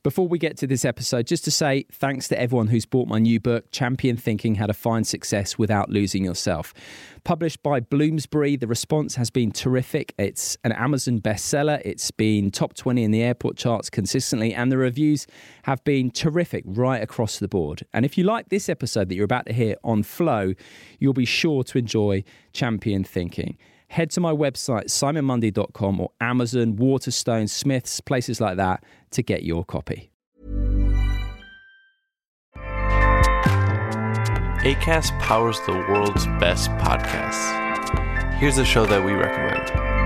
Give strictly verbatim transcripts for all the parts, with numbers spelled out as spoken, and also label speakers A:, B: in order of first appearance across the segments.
A: Before we get to this episode, just to say thanks to everyone who's bought my new book, Champion Thinking: How to Find Success Without Losing Yourself. Published by Bloomsbury, the response has been terrific. It's an Amazon bestseller. It's been top twenty in the airport charts consistently, and the reviews have been terrific right across the board. And if you like this episode that you're about to hear on Flow, you'll be sure to enjoy Champion Thinking. Head to my website, simon mundy dot com, or Amazon, Waterstone, Smiths, places like that to get your copy.
B: Acast powers the world's best podcasts. Here's a show that we recommend.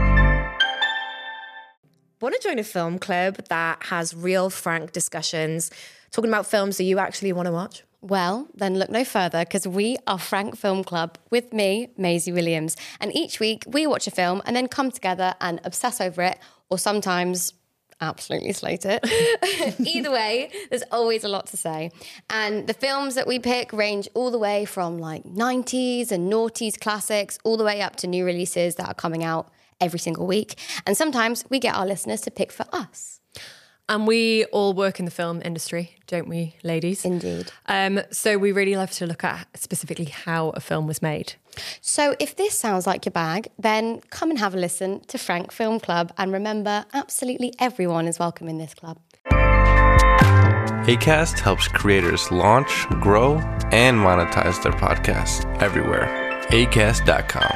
C: Want to join a film club that has real, frank discussions, talking about films that you actually want to watch?
D: Well, then look no further, because we are Frank Film Club with me, Maisie Williams. And each week we watch a film and then come together and obsess over it, or sometimes absolutely slate it. Either way, there's always a lot to say. And the films that we pick range all the way from like nineties and noughties classics, all the way up to new releases that are coming out every single week. And sometimes we get our listeners to pick for us.
E: And we all work in the film industry, don't we, ladies?
D: Indeed.
E: Um, so we really love to look at specifically how a film was made.
D: So if this sounds like your bag, then come and have a listen to Frank Film Club. And remember, absolutely everyone is welcome in this club.
B: Acast helps creators launch, grow, and monetize their podcasts everywhere. acast dot com.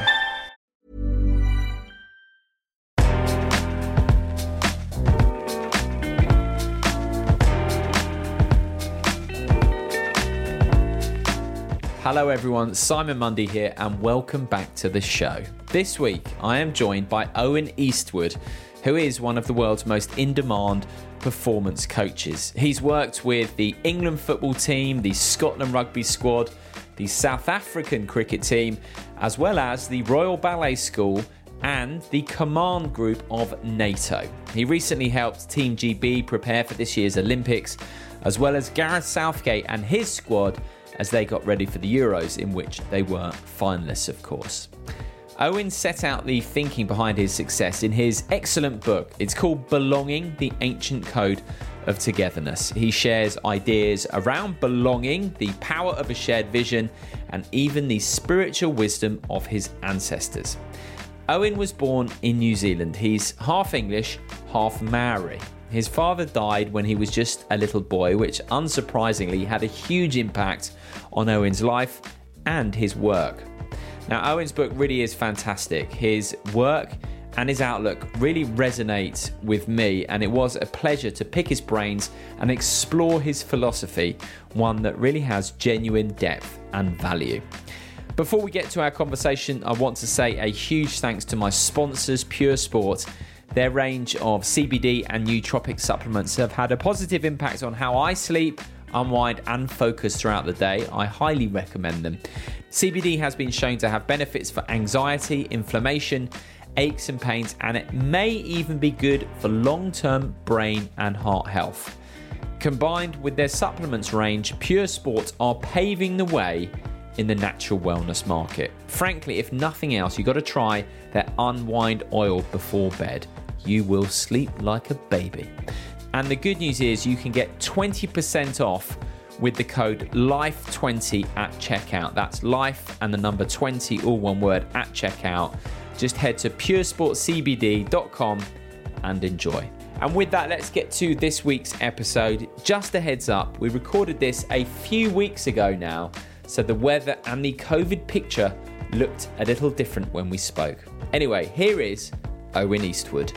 A: Hello everyone, Simon Mundy here and welcome back to the show. This week I am joined by Owen Eastwood, who is one of the world's most in-demand performance coaches. He's worked with the England football team, the Scotland rugby squad, the South African cricket team, as well as the Royal Ballet School and the command group of NATO. He recently helped Team G B prepare for this year's Olympics, as well as Gareth Southgate and his squad as they got ready for the Euros, in which they were finalists, of course. Owen set out the thinking behind his success in his excellent book. It's called Belonging: The Ancient Code of Togetherness. He shares ideas around belonging, the power of a shared vision, and even the spiritual wisdom of his ancestors. Owen was born in New Zealand. He's half English, half Maori. His father died when he was just a little boy, which unsurprisingly had a huge impact on Owen's life and his work. Now, Owen's book really is fantastic. His work and his outlook really resonate with me, and it was a pleasure to pick his brains and explore his philosophy, one that really has genuine depth and value. Before we get to our conversation, I want to say a huge thanks to my sponsors, Pure Sport. Their range of C B D and nootropic supplements have had a positive impact on how I sleep, unwind and focus throughout the day. I highly recommend them. C B D has been shown to have benefits for anxiety, inflammation, aches and pains, and it may even be good for long-term brain and heart health. Combined with their supplements range, Pure Sport are paving the way in the natural wellness market. Frankly, if nothing else, you've got to try their Unwind Oil before bed. You will sleep like a baby. And the good news is you can get twenty percent off with the code life twenty at checkout. That's life and the number twenty, all one word, at checkout. Just head to pure sport c b d dot com and enjoy. And with that, let's get to this week's episode. Just a heads up, we recorded this a few weeks ago now, so the weather and the COVID picture looked a little different when we spoke. Anyway, here is Owen Eastwood.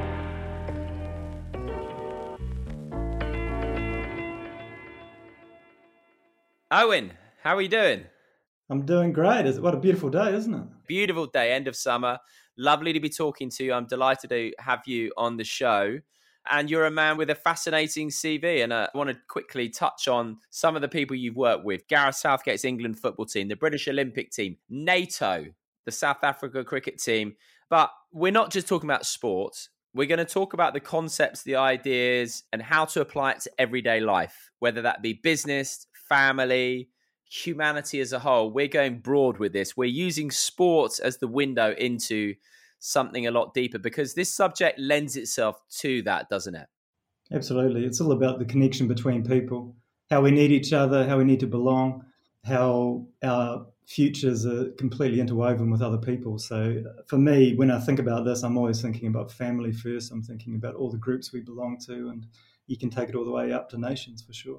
A: Owen, how are you doing?
F: I'm doing great. What a beautiful day, isn't it?
A: Beautiful day, end of summer. Lovely to be talking to you. I'm delighted to have you on the show. And you're a man with a fascinating C V. And I want to quickly touch on some of the people you've worked with. Gareth Southgate's England football team, the British Olympic team, NATO, the South Africa cricket team. But we're not just talking about sports. We're going to talk about the concepts, the ideas, and how to apply it to everyday life, whether that be business, family, humanity as a whole. We're going broad with this. We're using sports as the window into something a lot deeper because this subject lends itself to that, doesn't it?
F: Absolutely. It's all about the connection between people, how we need each other, how we need to belong, how our futures are completely interwoven with other people. So for me, when I think about this, I'm always thinking about family first. I'm thinking about all the groups we belong to, and you can take it all the way up to nations for sure.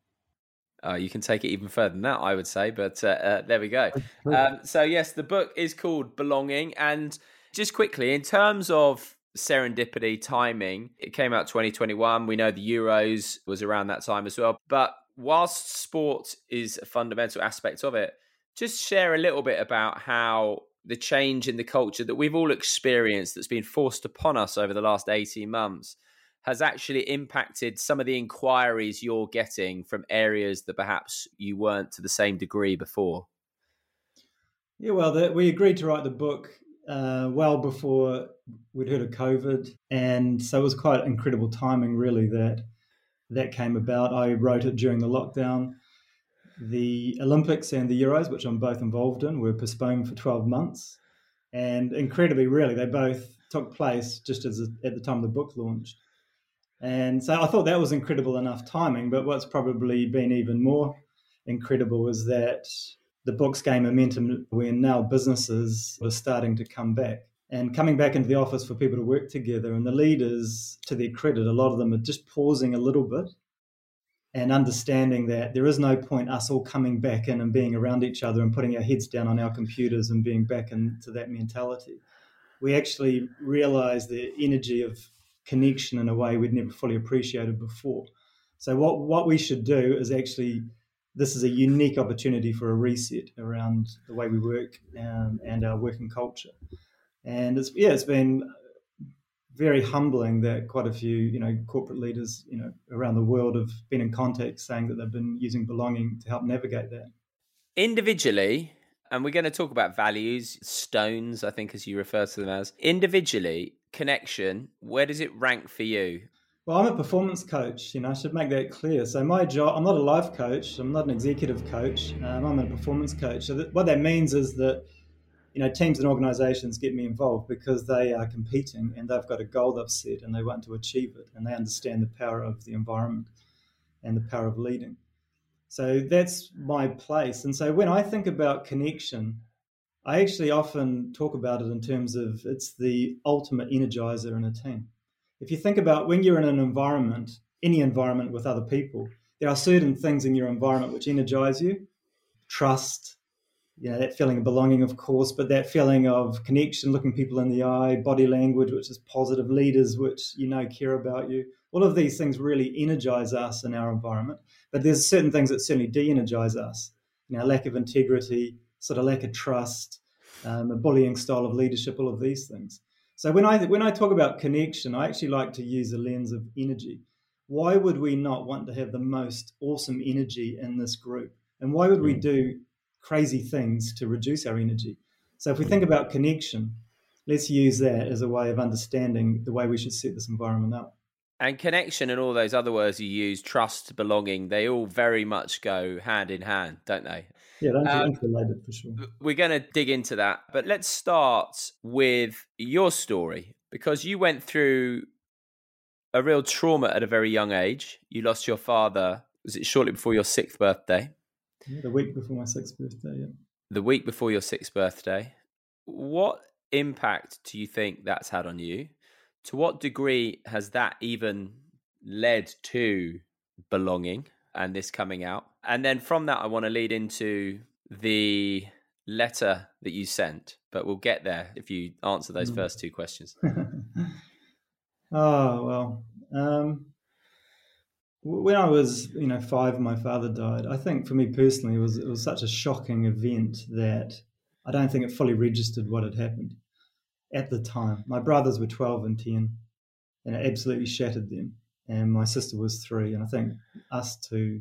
A: Uh, you can take it even further than that, I would say, but uh, uh, there we go. Um, so yes, the book is called Belonging. And just quickly, in terms of serendipity, timing, it came out twenty twenty-one. We know the Euros was around that time as well. But whilst sport is a fundamental aspect of it, just share a little bit about how the change in the culture that we've all experienced that's been forced upon us over the last eighteen months has actually impacted some of the inquiries you're getting from areas that perhaps you weren't to the same degree before.
F: Yeah, well, the, we agreed to write the book uh, well before we'd heard of COVID. And so it was quite incredible timing, really, that that came about. I wrote it during the lockdown. The Olympics and the Euros, which I'm both involved in, were postponed for twelve months. And incredibly, really, they both took place just as a, at the time the book launched. And so I thought that was incredible enough timing. But what's probably been even more incredible is that the book's gained momentum when now businesses are starting to come back and coming back into the office for people to work together. And the leaders, to their credit, a lot of them are just pausing a little bit and understanding that there is no point us all coming back in and being around each other and putting our heads down on our computers and being back into that mentality. We actually realize the energy of connection in a way we'd never fully appreciated before. So what, what we should do is actually, this is a unique opportunity for a reset around the way we work um, and our working culture. And it's, yeah, it's been very humbling that quite a few, you know, corporate leaders, you know, around the world have been in contact saying that they've been using belonging to help navigate that.
A: Individually, and we're going to talk about values, stones, I think, as you refer to them as. Individually, connection, where does it rank for you?
F: Well, I'm a performance coach, you know, I should make that clear. So my job, I'm not a life coach, I'm not an executive coach, um, I'm a performance coach. So that, what that means is that, you know, teams and organizations get me involved because they are competing and they've got a goal they've set and they want to achieve it and they understand the power of the environment and the power of leading. So that's my place. And so when I think about connection, I actually often talk about it in terms of it's the ultimate energizer in a team. If you think about when you're in an environment, any environment with other people, there are certain things in your environment which energize you. Trust, you know, that feeling of belonging, of course, but that feeling of connection, looking people in the eye, body language, which is positive, leaders, which, you know, care about you. All of these things really energize us in our environment. But there's certain things that certainly de-energize us. You know, lack of integrity, sort of lack of trust, um, a bullying style of leadership, all of these things. So when I when I talk about connection, I actually like to use a lens of energy. Why would we not want to have the most awesome energy in this group? And why would we do crazy things to reduce our energy? So if we think about connection, let's use that as a way of understanding the way we should set this environment up.
A: And connection and all those other words you use, trust, belonging, they all very much go hand in hand, don't they?
F: Yeah, they're
A: Um,
F: interrelated for sure.
A: We're going to dig into that, but let's start with your story, because you went through a real trauma at a very young age. You lost your father, was it shortly before your sixth birthday?
F: Yeah, the week before my sixth birthday, yeah.
A: The week before your sixth birthday. What impact do you think that's had on you? To what degree has that even led to belonging and this coming out? And then from that, I want to lead into the letter that you sent, but we'll get there if you answer those mm. first two questions.
F: Oh, well, um, when I was, you know, five, my father died. I think for me personally, it was it was such a shocking event that I don't think it fully registered what had happened at the time. My brothers were twelve and ten, and it absolutely shattered them. And my sister was three, and I think us two,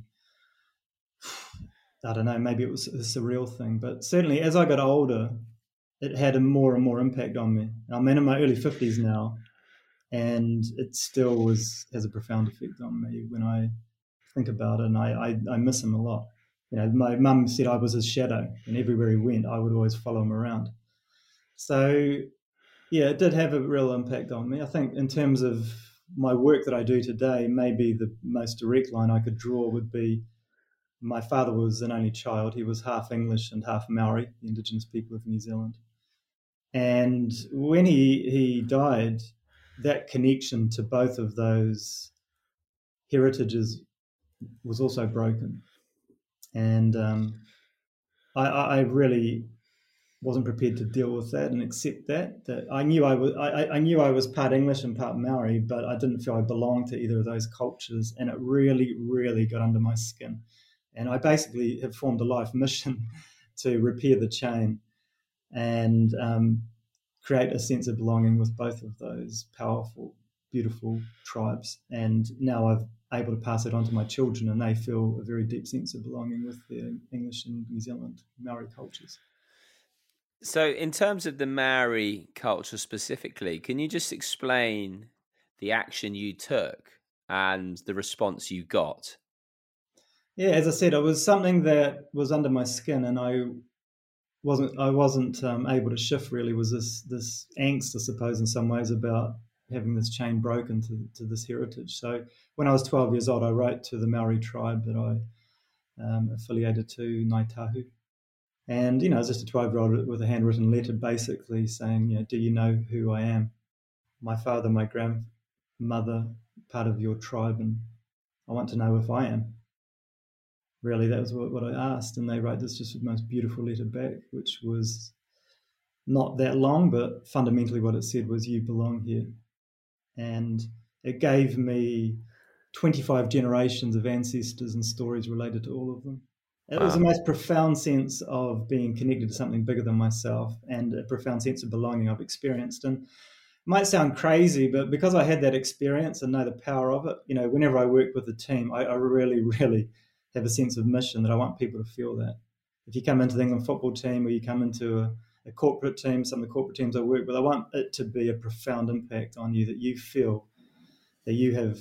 F: I don't know, maybe it was a surreal thing, but certainly as I got older, it had a more and more impact on me. I'm in my early fifties now, and it still was has a profound effect on me when I think about it, and I, I, I miss him a lot. You know, my mum said I was his shadow, and everywhere he went, I would always follow him around. So, yeah, it did have a real impact on me. I think in terms of my work that I do today, maybe the most direct line I could draw would be my father was an only child. He was half English and half Maori, the Indigenous people of New Zealand. And when he, he died, that connection to both of those heritages was also broken. And um, I, I really wasn't prepared to deal with that and accept that. That I knew I was I, I knew I was part English and part Maori, but I didn't feel I belonged to either of those cultures, and it really, really got under my skin. And I basically have formed a life mission to repair the chain and um, create a sense of belonging with both of those powerful, beautiful tribes. And now I've able to pass it on to my children, and they feel a very deep sense of belonging with their English and New Zealand Maori cultures.
G: So in terms of the Maori culture specifically, can you just explain the action you took and the response you got?
F: Yeah, as I said, it was something that was under my skin, and I wasn't I wasn't um, able to shift. Really, was this this angst, I suppose, in some ways, about having this chain broken to, to this heritage. So when I was twelve years old, I wrote to the Maori tribe that I um, affiliated to, Ngāi Tahu. And, you know, I was just a twelve-year-old with a handwritten letter basically saying, you know, do you know who I am? My father, my grandmother, part of your tribe, and I want to know if I am. Really, that was what, what I asked. And they wrote this just the most beautiful letter back, which was not that long, but fundamentally what it said was, you belong here. And it gave me twenty-five generations of ancestors and stories related to all of them. It wow. was the most profound sense of being connected to something bigger than myself, and a profound sense of belonging I've experienced. And it might sound crazy, but because I had that experience and know the power of it, you know, whenever I work with a team, I, I really, really have a sense of mission that I want people to feel that. If you come into the England football team, or you come into a, a corporate team, some of the corporate teams I work with, I want it to be a profound impact on you, that you feel that you have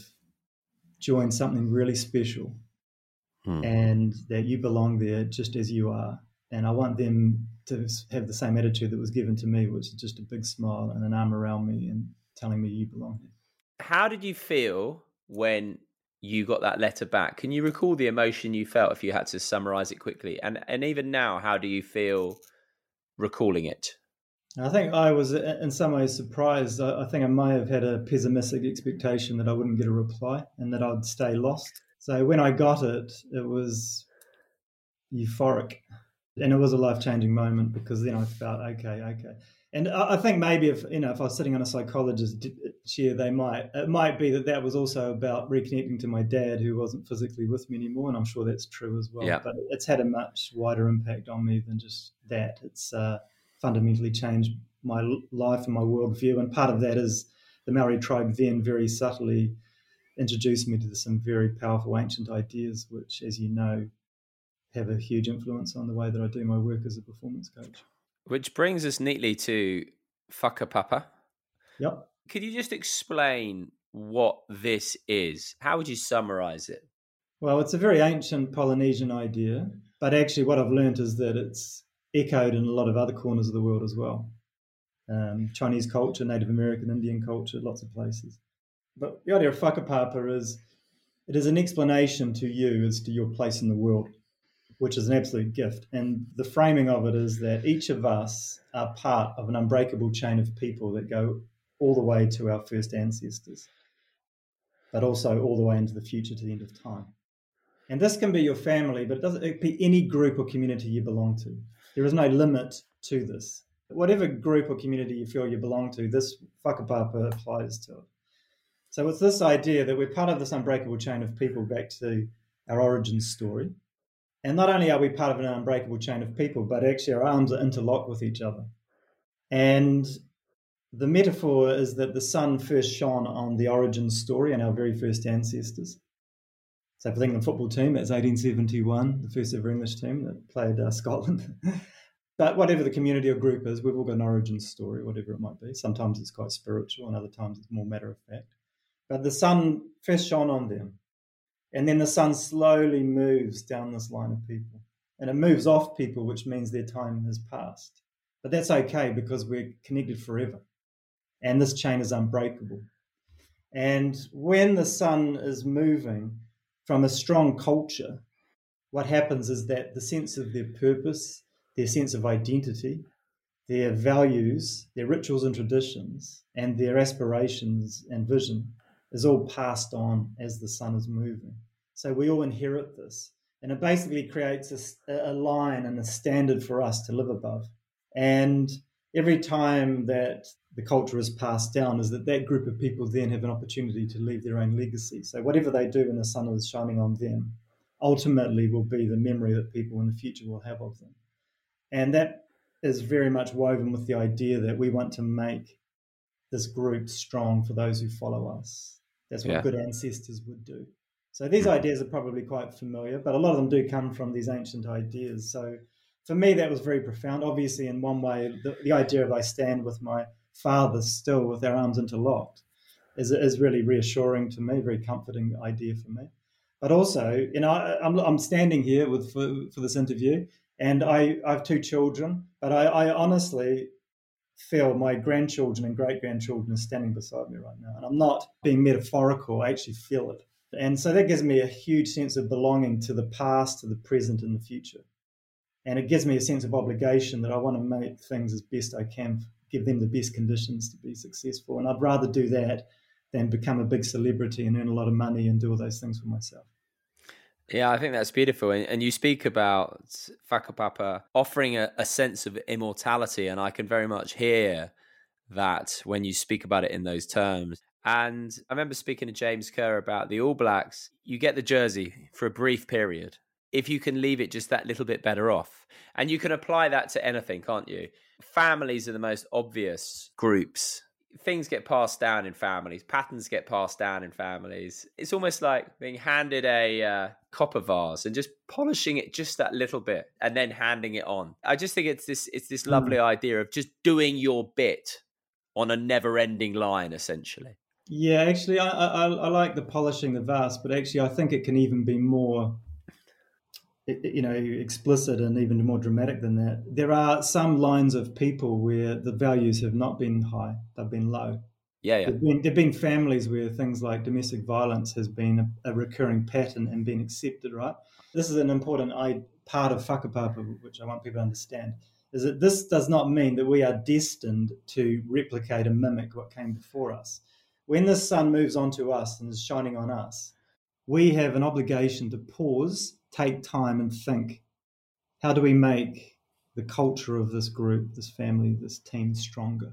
F: joined something really special. Hmm. And that you belong there just as you are. And I want them to have the same attitude that was given to me, which is just a big smile and an arm around me and telling me you belong here.
G: How did you feel when you got that letter back? Can you recall the emotion you felt if you had to summarize it quickly? And and even now, how do you feel recalling it?
F: I think I was in some ways surprised. I think I may have had a pessimistic expectation that I wouldn't get a reply and that I'd stay lost. So when I got it, it was euphoric, and it was a life-changing moment, because then I felt, okay, okay. And I think maybe if, you know, if I was sitting on a psychologist's chair, they might, it might be that that was also about reconnecting to my dad, who wasn't physically with me anymore. And I'm sure that's true as well.
G: Yeah.
F: But it's had a much wider impact on me than just that. It's uh, fundamentally changed my life and my worldview. And part of that is the Maori tribe then very subtly introduced me to some very powerful ancient ideas, which, as you know, have a huge influence on the way that I do my work as a performance coach.
G: Which brings us neatly to whakapapa.
F: Yep.
G: Could you just explain what this is? How would you summarize it?
F: Well, it's a very ancient Polynesian idea, but actually what I've learned is that it's echoed in a lot of other corners of the world as well. Um, Chinese culture, Native American, Indian culture, lots of places. But the idea of whakapapa is, it is an explanation to you as to your place in the world, which is an absolute gift. And the framing of it is that each of us are part of an unbreakable chain of people that go all the way to our first ancestors, but also all the way into the future, to the end of time. And this can be your family, but it doesn't it can be any group or community you belong to. There is no limit to this. Whatever group or community you feel you belong to, this whakapapa applies to it. So it's this idea that we're part of this unbreakable chain of people back to our origin story. And not only are we part of an unbreakable chain of people, but actually our arms are interlocked with each other. And the metaphor is that the sun first shone on the origin story and our very first ancestors. So for the England football team, that's eighteen seventy-one, the first ever English team that played uh, Scotland. But whatever the community or group is, we've all got an origin story, whatever it might be. Sometimes it's quite spiritual, and other times it's more matter of fact. But the sun first shone on them. And then the sun slowly moves down this line of people. And it moves off people, which means their time has passed. But that's okay, because we're connected forever. And this chain is unbreakable. And when the sun is moving from a strong culture, what happens is that the sense of their purpose, their sense of identity, their values, their rituals and traditions, and their aspirations and vision is all passed on as the sun is moving. So we all inherit this. And it basically creates a, a line and a standard for us to live above. And every time that the culture is passed down is that that group of people then have an opportunity to leave their own legacy. So whatever they do when the sun is shining on them ultimately will be the memory that people in the future will have of them. And that is very much woven with the idea that we want to make this group strong for those who follow us. That's what
G: Yeah.
F: good ancestors would do. So these ideas are probably quite familiar, but a lot of them do come from these ancient ideas. So for me, that was very profound. Obviously, in one way, the, the idea of I stand with my father still with our arms interlocked is, is really reassuring to me, very comforting idea for me. But also, you know, I, I'm, I'm standing here with for, for this interview, and I, I have two children, but I, I honestly feel my grandchildren and great-grandchildren are standing beside me right now. And I'm not being metaphorical, I actually feel it. And so that gives me a huge sense of belonging to the past, to the present, and the future. And it gives me a sense of obligation that I want to make things as best I can, give them the best conditions to be successful. And I'd rather do that than become a big celebrity and earn a lot of money and do all those things for myself.
G: Yeah, I think that's beautiful. And, and you speak about Whakapapa offering a, a sense of immortality, and I can very much hear that when you speak about it in those terms. And I remember speaking to James Kerr about the All Blacks. You get the jersey for a brief period. If you can leave it just that little bit better off. And you can apply that to anything, can't you? Families are the most obvious groups. Things get passed down in families. Patterns get passed down in families. It's almost like being handed a uh, copper vase and just polishing it just that little bit and then handing it on. I just think it's this it's this lovely mm. idea of just doing your bit on a never-ending line, essentially.
F: Yeah, actually, I, I, I like the polishing the vase, but actually I think it can even be more, you know, explicit and even more dramatic than that. There are some lines of people where the values have not been high, they've been low.
G: Yeah, yeah.
F: There've been, there've been families where things like domestic violence has been a, a recurring pattern and been accepted, right? This is an important I, part of Whakapapa, which I want people to understand, is that this does not mean that we are destined to replicate and mimic what came before us. When the sun moves onto us and is shining on us, we have an obligation to pause, take time and think, how do we make the culture of this group, this family, this team stronger?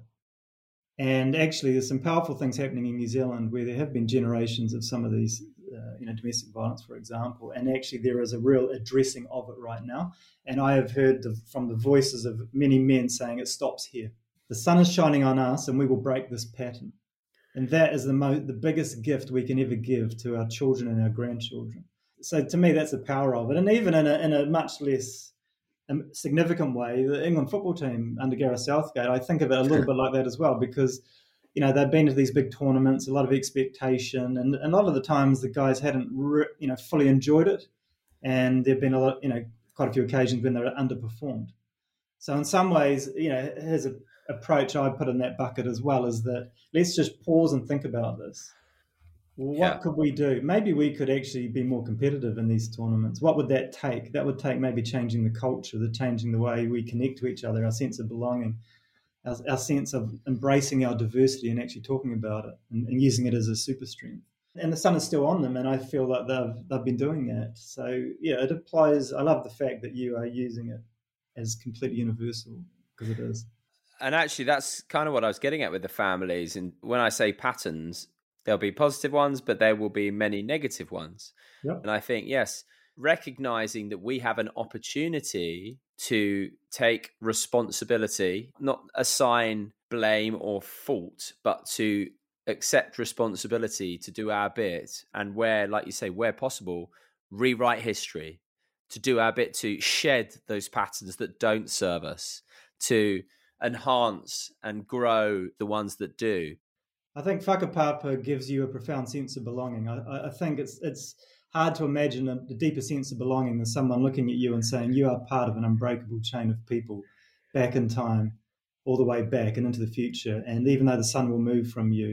F: And actually there's some powerful things happening in New Zealand where there have been generations of some of these, uh, you know, domestic violence, for example, and actually there is a real addressing of it right now. And I have heard the, from the voices of many men saying it stops here. The sun is shining on us and we will break this pattern. And that is the mo- the biggest gift we can ever give to our children and our grandchildren. So to me, that's the power of it. And even in a, in a much less um, significant way, the England football team under Gareth Southgate, I think of it a little bit like that as well, because, you know, they've been to these big tournaments, a lot of expectation, and, and a lot of the times the guys hadn't, re- you know, fully enjoyed it. And there've been a lot, you know, quite a few occasions when they're underperformed. So in some ways, you know, here's a approach I put in that bucket as well, is that let's just pause and think about this. What yeah. could we do? Maybe we could actually be more competitive in these tournaments. What would that take? That would take maybe changing the culture, the changing the way we connect to each other, our sense of belonging, our, our sense of embracing our diversity and actually talking about it and, and using it as a super strength. And the sun is still on them, and I feel like they've they've been doing that. So yeah, it applies. I love the fact that you are using it as completely universal, because it is.
G: And actually, that's kind of what I was getting at with the families. And when I say patterns, there'll be positive ones, but there will be many negative ones.
F: Yep.
G: And I think, yes, recognizing that we have an opportunity to take responsibility, not assign blame or fault, but to accept responsibility to do our bit. And where, like you say, where possible, rewrite history, to do our bit to shed those patterns that don't serve us, to enhance and grow the ones that do.
F: I think Whakapapa gives you a profound sense of belonging. I, I think it's it's hard to imagine a, a deeper sense of belonging than someone looking at you and saying you are part of an unbreakable chain of people back in time, all the way back and into the future. And even though the sun will move from you,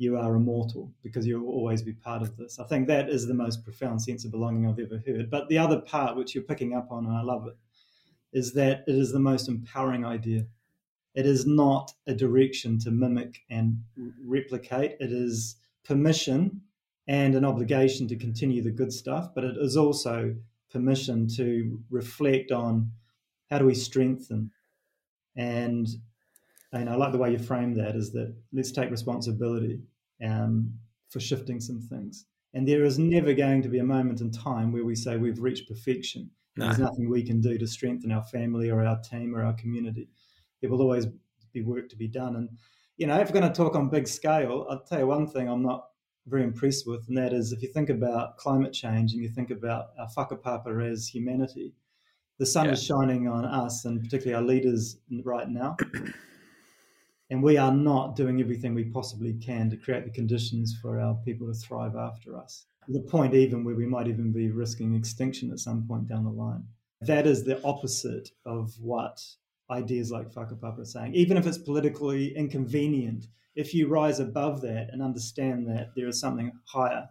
F: you are immortal because you'll always be part of this. I think that is the most profound sense of belonging I've ever heard. But the other part, which you're picking up on, and I love it, is that it is the most empowering idea. It is not a direction to mimic and replicate. It is permission and an obligation to continue the good stuff, but it is also permission to reflect on how do we strengthen. And, and I like the way you frame that, is that let's take responsibility um, for shifting some things. And there is never going to be a moment in time where we say we've reached perfection. No. There's nothing we can do to strengthen our family or our team or our community. There will always be work to be done. And, you know, if we're going to talk on big scale, I'll tell you one thing I'm not very impressed with, and that is if you think about climate change and you think about our whakapapa as humanity, the sun yeah. is shining on us and particularly our leaders right now. And we are not doing everything we possibly can to create the conditions for our people to thrive after us. To the point even where we might even be risking extinction at some point down the line. That is the opposite of what ideas like whakapapa are saying. Even if it's politically inconvenient, if you rise above that and understand that there is something higher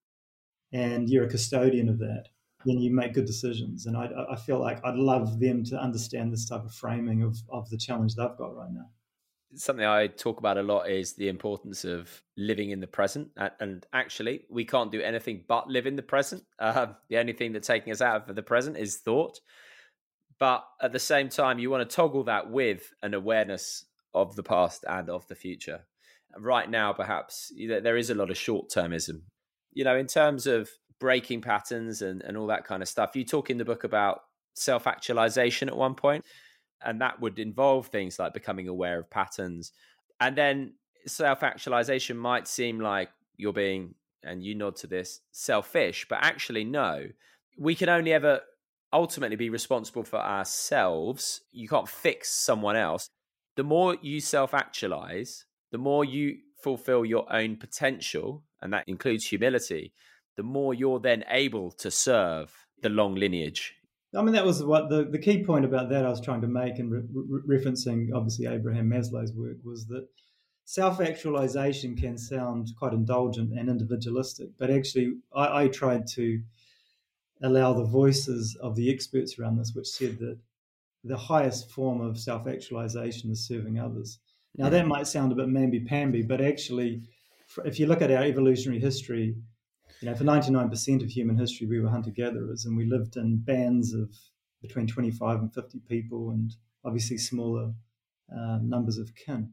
F: and you're a custodian of that, then you make good decisions. And I, I feel like I'd love them to understand this type of framing of, of the challenge they've got right now.
G: Something I talk about a lot is the importance of living in the present. And actually, we can't do anything but live in the present. Uh, the only thing that's taking us out of the present is thought. But at the same time, you want to toggle that with an awareness of the past and of the future. Right now, perhaps, there is a lot of short-termism. You know, in terms of breaking patterns and, and all that kind of stuff, you talk in the book about self-actualization at one point. And that would involve things like becoming aware of patterns. And then self-actualization might seem like you're being, and you nod to this, selfish. But actually, no. We can only ever ultimately be responsible for ourselves. You can't fix someone else. The more you self-actualize, the more you fulfill your own potential, and that includes humility, the more you're then able to serve the long lineage.
F: I mean, that was what the, the key point about that I was trying to make, and re- re- referencing obviously Abraham Maslow's work, was that self-actualization can sound quite indulgent and individualistic, but actually I, I tried to allow the voices of the experts around this, which said that the highest form of self-actualization is serving others. Now, that might sound a bit mamby-pamby, but actually, if you look at our evolutionary history, you know, for ninety-nine percent of human history, we were hunter-gatherers, and we lived in bands of between twenty-five and fifty people, and obviously smaller uh, numbers of kin.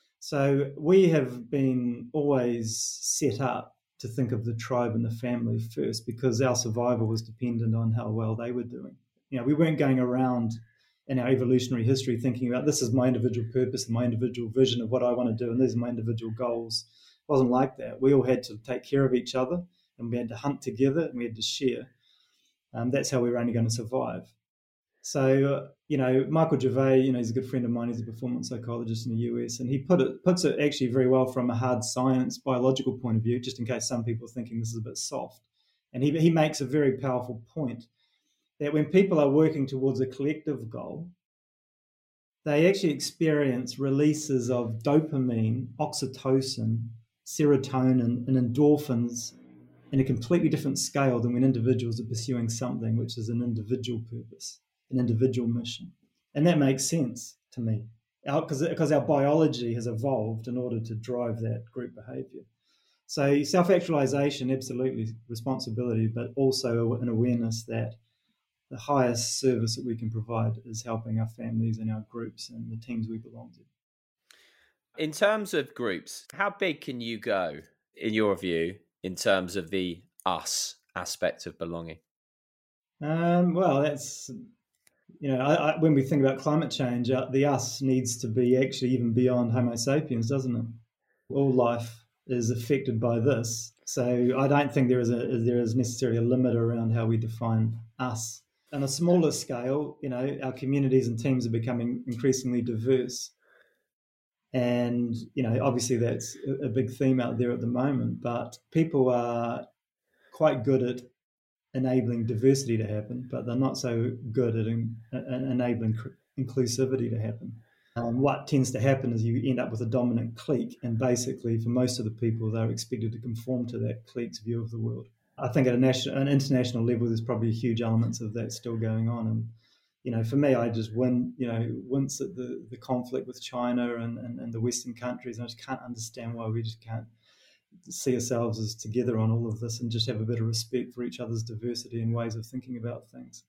F: So we have been always set up to think of the tribe and the family first, because our survival was dependent on how well they were doing. You know, we weren't going around in our evolutionary history thinking about, this is my individual purpose and my individual vision of what I want to do, and these are my individual goals. It wasn't like that. We all had to take care of each other, and we had to hunt together, and we had to share. Um, that's how we were only going to survive. So, uh, you know, Michael Gervais, you know, he's a good friend of mine. He's a performance psychologist in the U S, and he put it puts it actually very well from a hard science, biological point of view, just in case some people are thinking this is a bit soft. And he, he makes a very powerful point that when people are working towards a collective goal, they actually experience releases of dopamine, oxytocin, serotonin, and endorphins in a completely different scale than when individuals are pursuing something which is an individual purpose, an individual mission. And that makes sense to me, because because our biology has evolved in order to drive that group behavior. So self-actualization, absolutely responsibility, but also an awareness that the highest service that we can provide is helping our families and our groups and the teams we belong to.
G: In terms of groups, how big can you go, in your view, in terms of the us aspect of belonging?
F: Um, well, that's, you know, I, I, when we think about climate change, uh, the us needs to be actually even beyond Homo sapiens, doesn't it? All life is affected by this. So I don't think there is a there is necessarily a limit around how we define us. On a smaller scale, you know, our communities and teams are becoming increasingly diverse. And, you know, obviously that's a big theme out there at the moment, but people are quite good at enabling diversity to happen, but they're not so good at en- enabling inclusivity to happen. Um, what tends to happen is you end up with a dominant clique, and basically for most of the people, they're expected to conform to that clique's view of the world. I think at a national, an international level, there's probably huge elements of that still going on. And, you know, for me, I just win, you know, wince at the, the conflict with China and, and, and the Western countries, and I just can't understand why we just can't see ourselves as together on all of this and just have a bit of respect for each other's diversity and ways of thinking about things.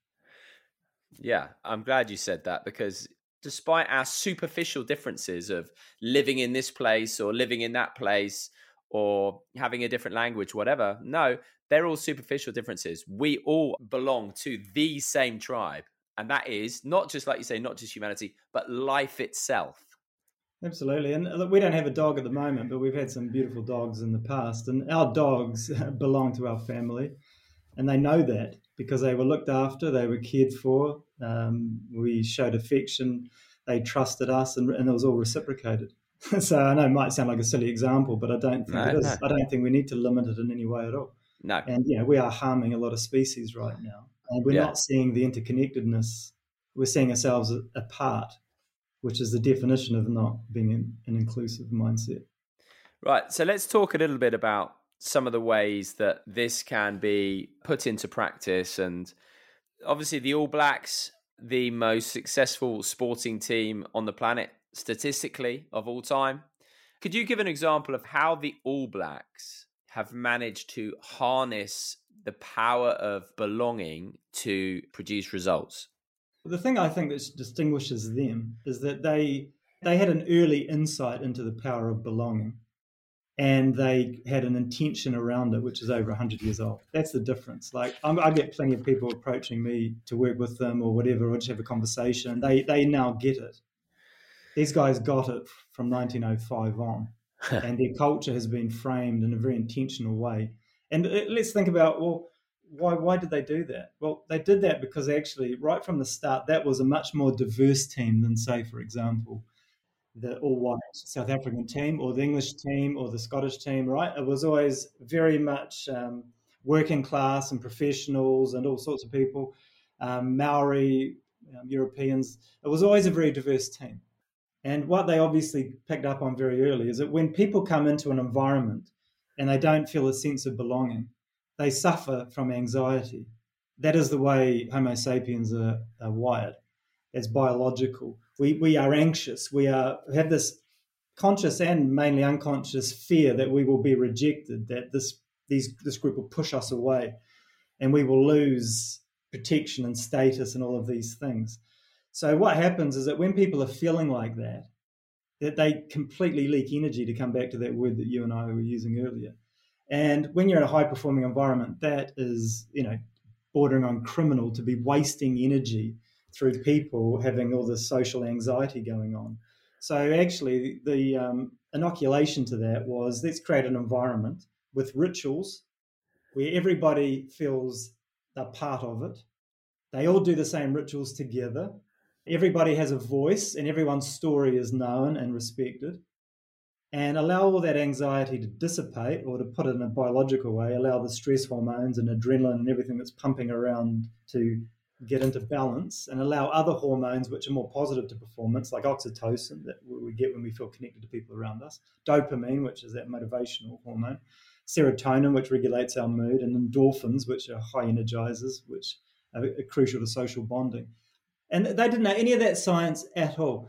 G: Yeah, I'm glad you said that, because despite our superficial differences of living in this place or living in that place or having a different language, whatever, no, they're all superficial differences. We all belong to the same tribe. And that is not just, like you say, not just humanity, but life itself.
F: Absolutely. And look, we don't have a dog at the moment, but we've had some beautiful dogs in the past. And our dogs belong to our family. And they know that because they were looked after, they were cared for, um, we showed affection, they trusted us, and, and it was all reciprocated. So I know it might sound like a silly example, but I don't think no, it is. No. I don't think we need to limit it in any way at all.
G: No.
F: And, you know, we are harming a lot of species right now. And we're yeah. not seeing the interconnectedness. We're seeing ourselves apart, which is the definition of not being an, an inclusive mindset.
G: Right. So let's talk a little bit about some of the ways that this can be put into practice. And obviously the All Blacks, the most successful sporting team on the planet statistically of all time. Could you give an example of how the All Blacks have managed to harness the power of belonging to produce results?
F: The thing I think that distinguishes them is that they they had an early insight into the power of belonging. And they had an intention around it, which is over one hundred years old. That's the difference. Like, I'm, I get plenty of people approaching me to work with them or whatever, or just have a conversation. They they now get it. These guys got it from nineteen oh five on. And their culture has been framed in a very intentional way. And let's think about, well, why why did they do that? Well, they did that because actually, right from the start, that was a much more diverse team than, say, for example, the all-white South African team or the English team or the Scottish team, right? It was always very much um, working class and professionals and all sorts of people, um, Maori, um, Europeans. It was always a very diverse team. And what they obviously picked up on very early is that when people come into an environment and they don't feel a sense of belonging, they suffer from anxiety. That is the way Homo sapiens are, are wired. It's biological. We we are anxious. We are have this conscious and mainly unconscious fear that we will be rejected, that this these this group will push us away, and we will lose protection and status and all of these things. So what happens is that when people are feeling like that, that they completely leak energy, to come back to that word that you and I were using earlier. And when you're in a high-performing environment, that is, you know, bordering on criminal to be wasting energy through people having all this social anxiety going on. So actually the um, inoculation to that was, let's create an environment with rituals where everybody feels they're part of it. They all do the same rituals together. Everybody has a voice and everyone's story is known and respected. And allow all that anxiety to dissipate, or to put it in a biological way, allow the stress hormones and adrenaline and everything that's pumping around to get into balance, and allow other hormones which are more positive to performance, like oxytocin that we get when we feel connected to people around us, dopamine, which is that motivational hormone, serotonin, which regulates our mood, and endorphins, which are high energizers, which are crucial to social bonding. And they didn't know any of that science at all,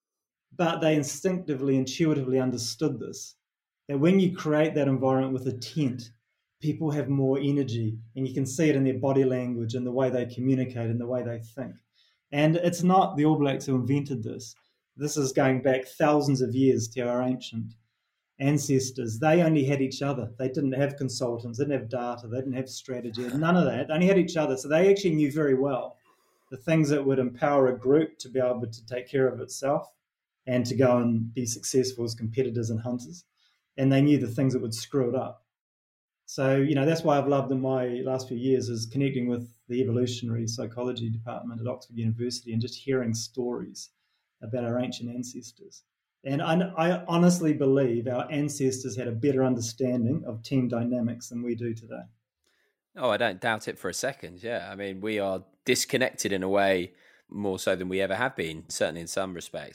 F: but they instinctively, intuitively understood this, that when you create that environment with intent, people have more energy, and you can see it in their body language and the way they communicate and the way they think. And it's not the All Blacks who invented this. This is going back thousands of years to our ancient ancestors. They only had each other. They didn't have consultants, they didn't have data, they didn't have strategy, none of that. They only had each other. So they actually knew very well the things that would empower a group to be able to take care of itself and to go and be successful as competitors and hunters. And they knew the things that would screw it up. So, you know, that's why I've loved in my last few years is connecting with the evolutionary psychology department at Oxford University and just hearing stories about our ancient ancestors. And I, I honestly believe our ancestors had a better understanding of team dynamics than we do today.
G: Oh, I don't doubt it for a second. Yeah. I mean, we are disconnected in a way more so than we ever have been, certainly in some respects.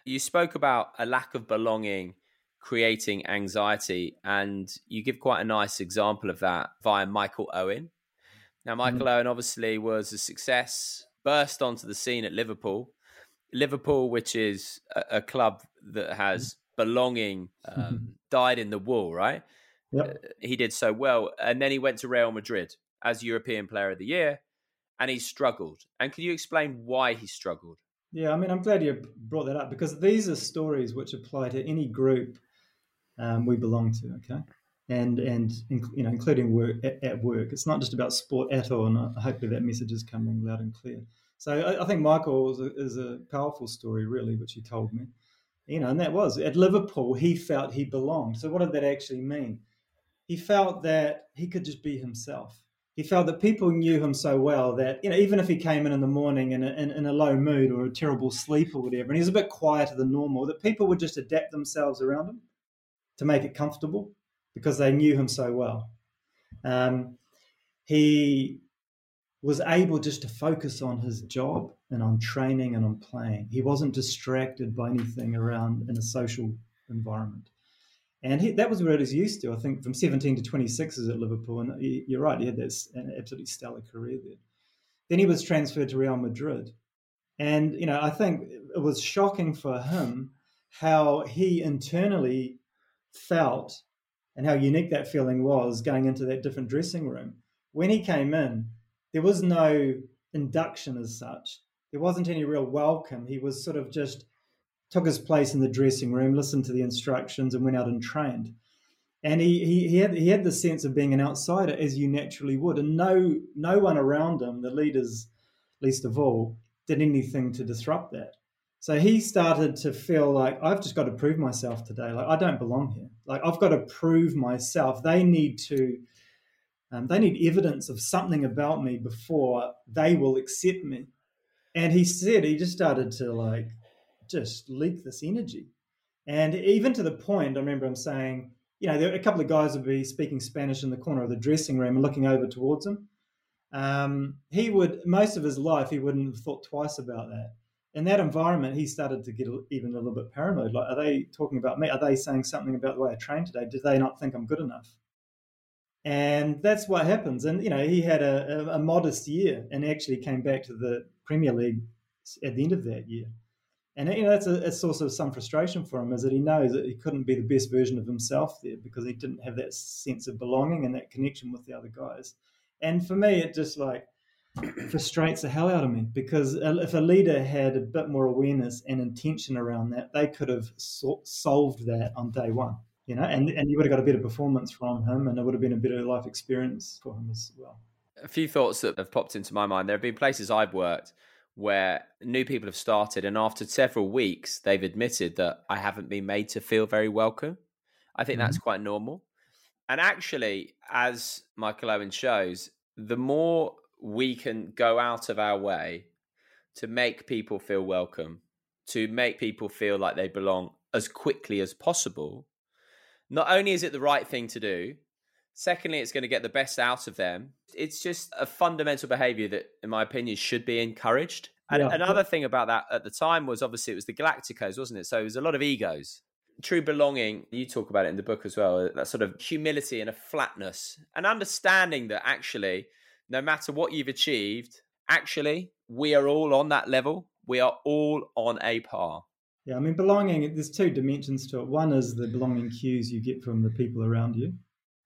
G: You spoke about a lack of belonging creating anxiety, and you give quite a nice example of that via Michael Owen. Now, Michael mm-hmm. Owen obviously was a success, burst onto the scene at Liverpool. Liverpool, which is a, a club that has belonging, um, died in the wool, right?
F: Yep.
G: Uh, he did so well. And then he went to Real Madrid as European Player of the Year, and he struggled. And can you explain why he struggled?
F: Yeah, I mean, I'm glad you brought that up, because these are stories which apply to any group um, we belong to, okay? And, and you know, including work at, at work. It's not just about sport at all, and hopefully that message is coming loud and clear. So I, I think Michael is a, is a powerful story, really, which he told me. You know, and that was, at Liverpool, he felt he belonged. So what did that actually mean? He felt that he could just be himself. He felt that people knew him so well that, you know, even if he came in in the morning in a, in, in a low mood or a terrible sleep or whatever, and he was a bit quieter than normal, that people would just adapt themselves around him to make it comfortable because they knew him so well. Um, he was able just to focus on his job and on training and on playing. He wasn't distracted by anything around in a social environment. And he, that was what he was used to, I think, from seventeen to twenty-six is at Liverpool. And he, you're right, he had this an absolutely stellar career there. Then he was transferred to Real Madrid. And, you know, I think it was shocking for him how he internally felt and how unique that feeling was going into that different dressing room. When he came in, there was no induction as such. There wasn't any real welcome. He was sort of just took his place in the dressing room, listened to the instructions, and went out and trained. And he he, he had he had the sense of being an outsider, as you naturally would. And no no one around him, the leaders least of all, did anything to disrupt that. So he started to feel like, I've just got to prove myself today. Like, I don't belong here. Like, I've got to prove myself. They need to, um, they need evidence of something about me before they will accept me. And he said he just started to like, just leak this energy. And even to the point, I remember him saying, you know, there, a couple of guys would be speaking Spanish in the corner of the dressing room and looking over towards him. Um, he would, most of his life, he wouldn't have thought twice about that. In that environment, he started to get even a little bit paranoid. Like, are they talking about me? Are they saying something about the way I train today? Do they not think I'm good enough? And that's what happens. And, you know, he had a, a, a modest year and actually came back to the Premier League at the end of that year. And, you know, that's a, a source of some frustration for him, is that he knows that he couldn't be the best version of himself there because he didn't have that sense of belonging and that connection with the other guys. And for me, it just like frustrates the hell out of me, because if a leader had a bit more awareness and intention around that, they could have so- solved that on day one, you know, and, and you would have got a better performance from him, and it would have been a better life experience for him as well.
G: A few thoughts that have popped into my mind. There have been places I've worked where new people have started, and after several weeks, they've admitted that I haven't been made to feel very welcome. I think mm-hmm. that's quite normal. And actually, as Michael Owen shows, the more we can go out of our way to make people feel welcome, to make people feel like they belong as quickly as possible, not only is it the right thing to do, secondly, it's going to get the best out of them. It's just a fundamental behavior that, in my opinion, should be encouraged. And yeah. Another thing about that at the time was obviously it was the Galacticos, wasn't it? So it was a lot of egos. True belonging, you talk about it in the book as well, that sort of humility and a flatness, and understanding that actually, no matter what you've achieved, actually, we are all on that level. We are all on a par.
F: Yeah, I mean, belonging, there's two dimensions to it. One is the belonging cues you get from the people around you,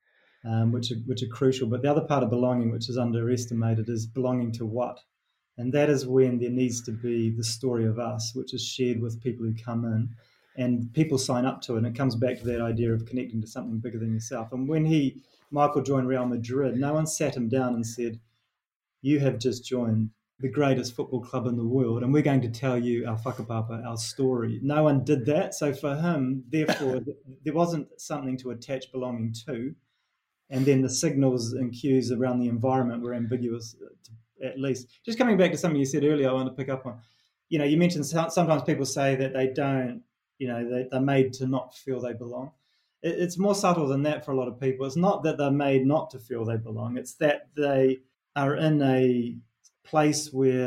F: um, which are, which are crucial. But the other part of belonging, which is underestimated, is belonging to what? And that is when there needs to be the story of us, which is shared with people who come in, and people sign up to it. And it comes back to that idea of connecting to something bigger than yourself. And when he, Michael joined Real Madrid, no one sat him down and said, you have just joined the greatest football club in the world, and we're going to tell you our whakapapa, our story. No one did that. So for him, therefore, there wasn't something to attach belonging to. And then the signals and cues around the environment were ambiguous, at least. Just coming back to something you said earlier, I want to pick up on. You know, you mentioned sometimes people say that they don't, you know, they, they're made to not feel they belong. It's more subtle than that for a lot of people. It's not that they're made not to feel they belong. It's that they are in a place where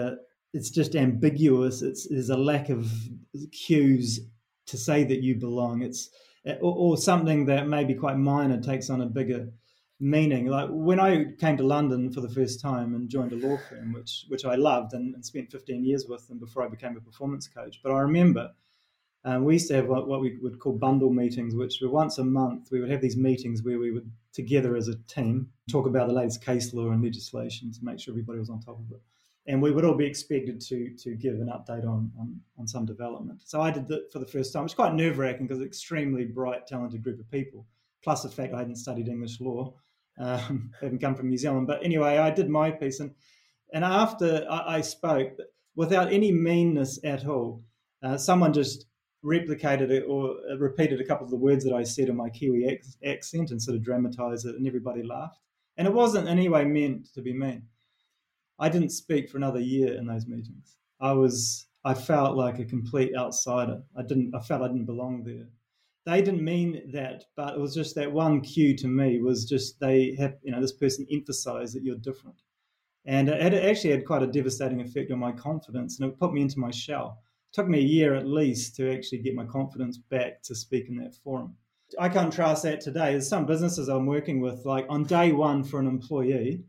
F: it's just ambiguous. It's there's a lack of cues to say that you belong. It's or, or something that may be quite minor takes on a bigger meaning. Like when I came to London for the first time and joined a law firm, which which I loved and, and spent fifteen years with them before I became a performance coach. But I remember um, we used to have what, what we would call bundle meetings, which were once a month. We would have these meetings where we would together as a team talk about the latest case law and legislation to make sure everybody was on top of it. And we would all be expected to to give an update on on, on some development. So I did that for the first time. It was quite nerve-wracking because it's an extremely bright, talented group of people, plus the fact I hadn't studied English law. Um, having come from New Zealand. But anyway, I did my piece. And, and after I, I spoke, without any meanness at all, uh, someone just replicated it or repeated a couple of the words that I said in my Kiwi ac- accent and sort of dramatised it, and everybody laughed. And it wasn't in any way meant to be mean. I didn't speak for another year in those meetings. I was, I felt like a complete outsider. I didn't, I felt I didn't belong there. They didn't mean that, but it was just that one cue to me was just they have, you know, this person emphasised that you're different. And it had, it actually had quite a devastating effect on my confidence, and it put me into my shell. It took me a year at least to actually get my confidence back to speak in that forum. I contrast that today. There's some businesses I'm working with, like on day one for an employee,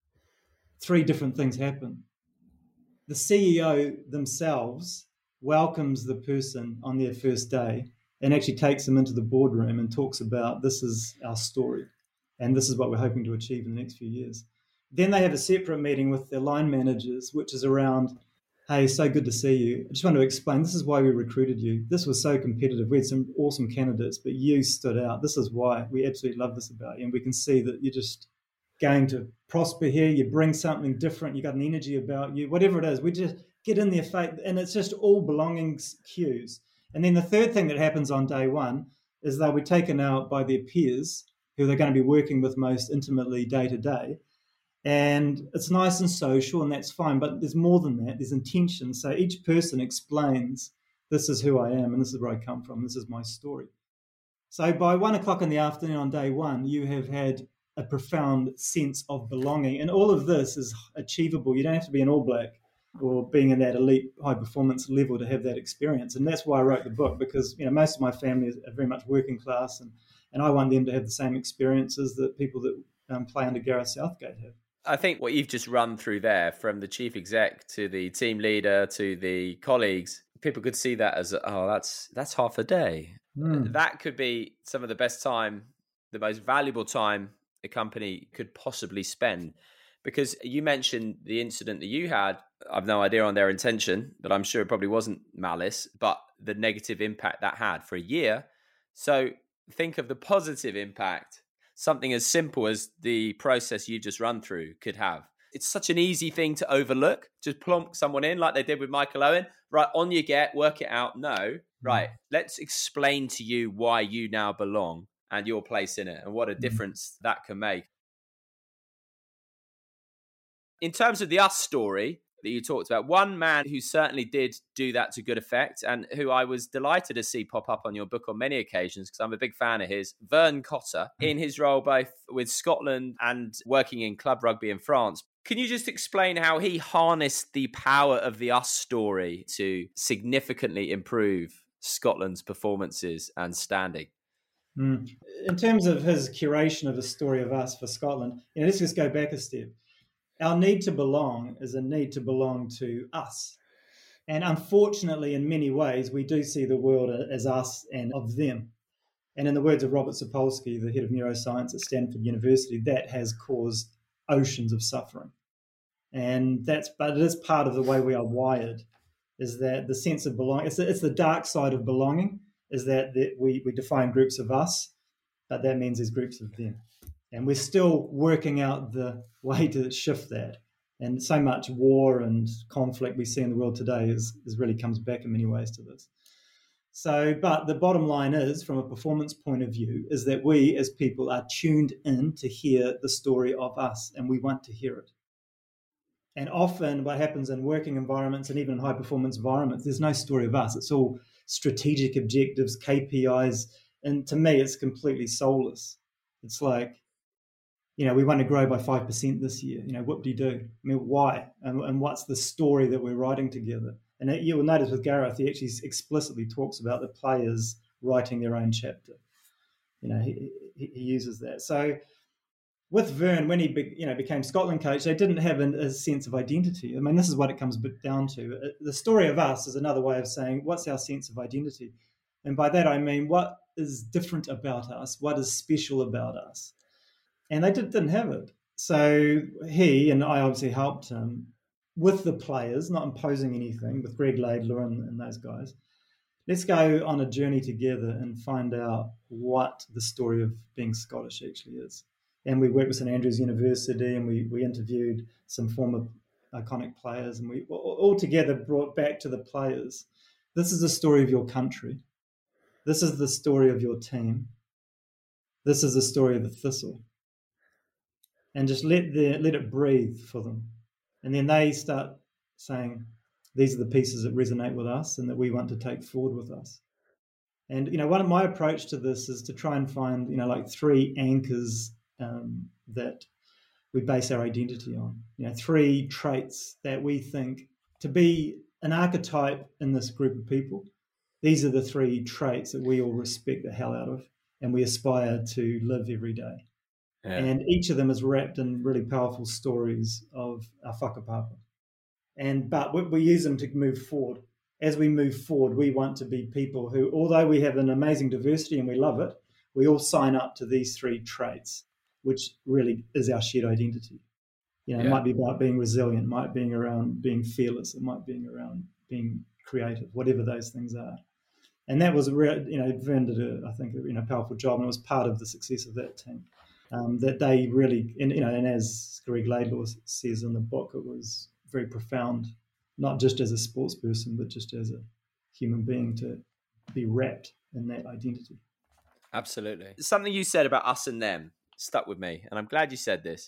F: three different things happen. The C E O themselves welcomes the person on their first day and actually takes them into the boardroom and talks about this is our story and this is what we're hoping to achieve in the next few years. Then they have a separate meeting with their line managers, which is around, hey, so good to see you. I just want to explain, this is why we recruited you. This was so competitive. We had some awesome candidates, but you stood out. This is why. We absolutely love this about you. And we can see that you're just going to prosper here. You bring something different. You got an energy about you, whatever it is. We just get in there, and it's just all belonging cues. And then the third thing that happens on day one is they'll be taken out by their peers who they're going to be working with most intimately day to day. And it's nice and social, and that's fine. But there's more than that. There's intention. So each person explains, this is who I am, and this is where I come from. This is my story. So by one o'clock in the afternoon on day one, you have had a profound sense of belonging. And all of this is achievable. You don't have to be an All Black or being in that elite high performance level to have that experience. And that's why I wrote the book, because, you know, most of my family is very much working class, and, and I want them to have the same experiences that people that um, play under Gareth Southgate have.
G: I think what you've just run through there, from the chief exec to the team leader to the colleagues, people could see that as, oh, that's that's half a day. Mm. That could be some of the best time, the most valuable time a company could possibly spend. Because you mentioned the incident that you had. I've no idea on their intention, but I'm sure it probably wasn't malice, but the negative impact that had for a year. So think of the positive impact something as simple as the process you just run through could have. It's such an easy thing to overlook. Just plonk someone in like they did with Michael Owen. Right, on you get, work it out. No, right, let's explain to you why you now belong and your place in it and what a difference that can make. In terms of the Us story that you talked about, one man who certainly did do that to good effect and who I was delighted to see pop up on your book on many occasions, because I'm a big fan of his, Vern Cotter, in his role both with Scotland and working in club rugby in France. Can you just explain how he harnessed the power of the Us story to significantly improve Scotland's performances and standing?
F: Mm. In terms of his curation of the story of Us for Scotland, you know, let's just go back a step. Our need to belong is a need to belong to us. And unfortunately, in many ways, we do see the world as us and of them. And in the words of Robert Sapolsky, the head of neuroscience at Stanford University, that has caused oceans of suffering. And that's, but it is part of the way we are wired, is that the sense of belonging, it's the, it's the dark side of belonging, is that, that we, we define groups of us, but that means there's groups of them. And we're still working out the way to shift that. And so much war and conflict we see in the world today is, is really comes back in many ways to this. So, but the bottom line is, from a performance point of view, is that we as people are tuned in to hear the story of us, and we want to hear it. And often what happens in working environments and even in high performance environments, there's no story of us. It's all strategic objectives, K P Is. And to me, it's completely soulless. It's like, you know, we want to grow by five percent this year. You know, whoop-de-doo. I mean, why? And, and what's the story that we're writing together? And it, you will notice with Gareth, he actually explicitly talks about the players writing their own chapter. You know, he, he, he uses that. So with Vern, when he be, you know became Scotland coach, they didn't have an, a sense of identity. I mean, this is what it comes down to. The story of us is another way of saying, what's our sense of identity? And by that I mean, what is different about us? What is special about us? And they did, didn't have it. So he, and I obviously helped him, with the players, not imposing anything, with Greg Laidlaw and, and those guys. Let's go on a journey together and find out what the story of being Scottish actually is. And we worked with St Andrews University, and we, we interviewed some former iconic players, and we all together brought back to the players, this is the story of your country. This is the story of your team. This is the story of the Thistle. And just let the, let it breathe for them. And then they start saying, these are the pieces that resonate with us and that we want to take forward with us. And, you know, one of my approach to this is to try and find, you know, like three anchors um, that we base our identity on. You know, three traits that we think to be an archetype in this group of people. These are the three traits that we all respect the hell out of and we aspire to live every day. Yeah. And each of them is wrapped in really powerful stories of our whakapapa. And but we, we use them to move forward. As we move forward, we want to be people who, although we have an amazing diversity and we love it, we all sign up to these three traits, which really is our shared identity. You know, yeah. It might be about being resilient, it might be around being fearless, it might be around being creative, whatever those things are. And that was, real, you know, Vern did, a, I think, a you know, powerful job, and it was part of the success of that team. Um, that they really, and, you know, and as Greg Laidlaw says in the book, it was very profound, not just as a sports person, but just as a human being to be wrapped in that identity.
G: Absolutely. Something you said about us and them stuck with me, and I'm glad you said this.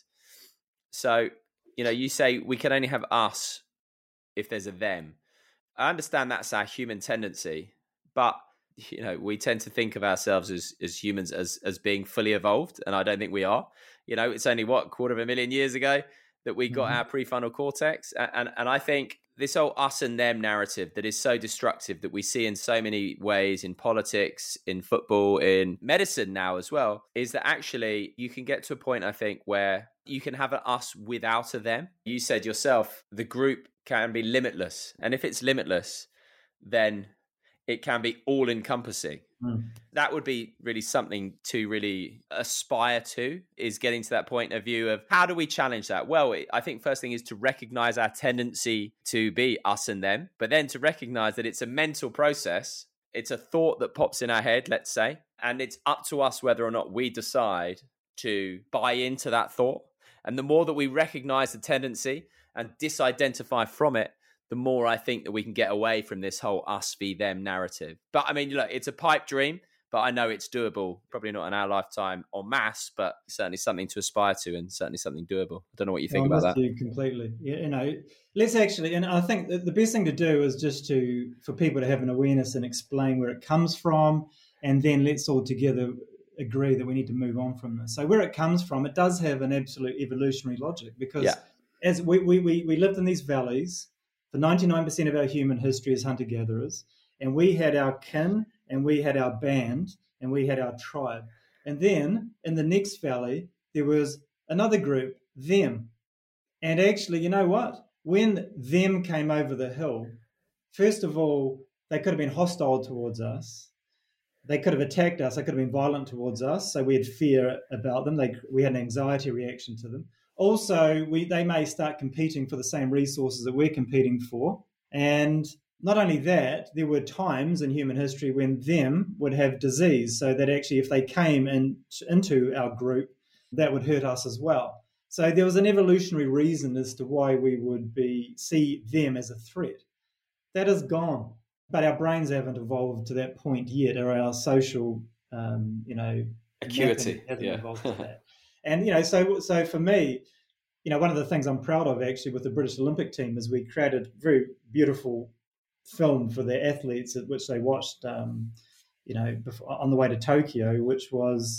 G: So, you know, you say we can only have us if there's a them. I understand that's our human tendency, but you know, we tend to think of ourselves as as humans as as being fully evolved, and I don't think we are. You know, it's only what quarter of a million years ago that we got mm-hmm. our prefrontal cortex, and, and and I think this whole us and them narrative that is so destructive that we see in so many ways in politics, in football, in medicine now as well, is that actually you can get to a point, I think, where you can have an us without a them. You said yourself, the group can be limitless, and if it's limitless, then it can be all-encompassing. Mm. That would be really something to really aspire to, is getting to that point of view of how do we challenge that? Well, I think first thing is to recognize our tendency to be us and them, but then to recognize that it's a mental process. It's a thought that pops in our head, let's say, and it's up to us whether or not we decide to buy into that thought. And the more that we recognize the tendency and disidentify from it, the more I think that we can get away from this whole us v them narrative. But I mean, look, it's a pipe dream, but I know it's doable. Probably not in our lifetime en masse, but certainly something to aspire to and certainly something doable. I don't know what you think
F: well,
G: about that.
F: You completely. You know, let's actually, and I think the best thing to do is just to, for people to have an awareness and explain where it comes from, and then let's all together agree that we need to move on from this. So where it comes from, it does have an absolute evolutionary logic, because yeah. as we, we, we, we lived in these valleys. The ninety-nine percent of our human history is hunter-gatherers, and we had our kin, and we had our band, and we had our tribe. And then in the next valley, there was another group, them. And actually, you know what? When them came over the hill, first of all, they could have been hostile towards us. They could have attacked us. They could have been violent towards us. So we had fear about them. They, we had an anxiety reaction to them. Also, we, they may start competing for the same resources that we're competing for. And not only that, there were times in human history when them would have disease, so that actually if they came in, into our group, that would hurt us as well. So there was an evolutionary reason as to why we would be see them as a threat. That is gone. But our brains haven't evolved to that point yet, or our social, um, you know,
G: acuity
F: hasn't
G: yeah.
F: evolved to that. And, you know, so so for me, you know, one of the things I'm proud of actually with the British Olympic team is we created a very beautiful film for their athletes, at which they watched, um, you know, before, on the way to Tokyo, which was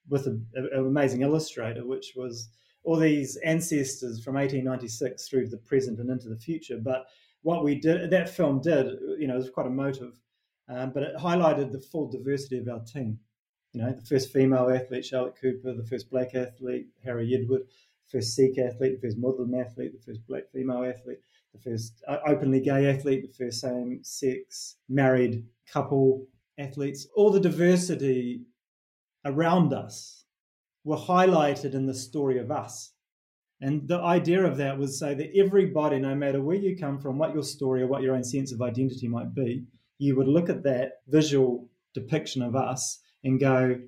F: with an amazing illustrator, which was all these ancestors from eighteen ninety-six through to the present and into the future. But what we did, that film did, you know, it was quite emotive, um, but it highlighted the full diversity of our team. You know, the first female athlete, Charlotte Cooper, the first black athlete, Harry Edward, the first Sikh athlete, the first Muslim athlete, the first black female athlete, the first openly gay athlete, the first same-sex married couple athletes. All the diversity around us were highlighted in the story of us. And the idea of that was so that everybody, no matter where you come from, what your story or what your own sense of identity might be, you would look at that visual depiction of us and go,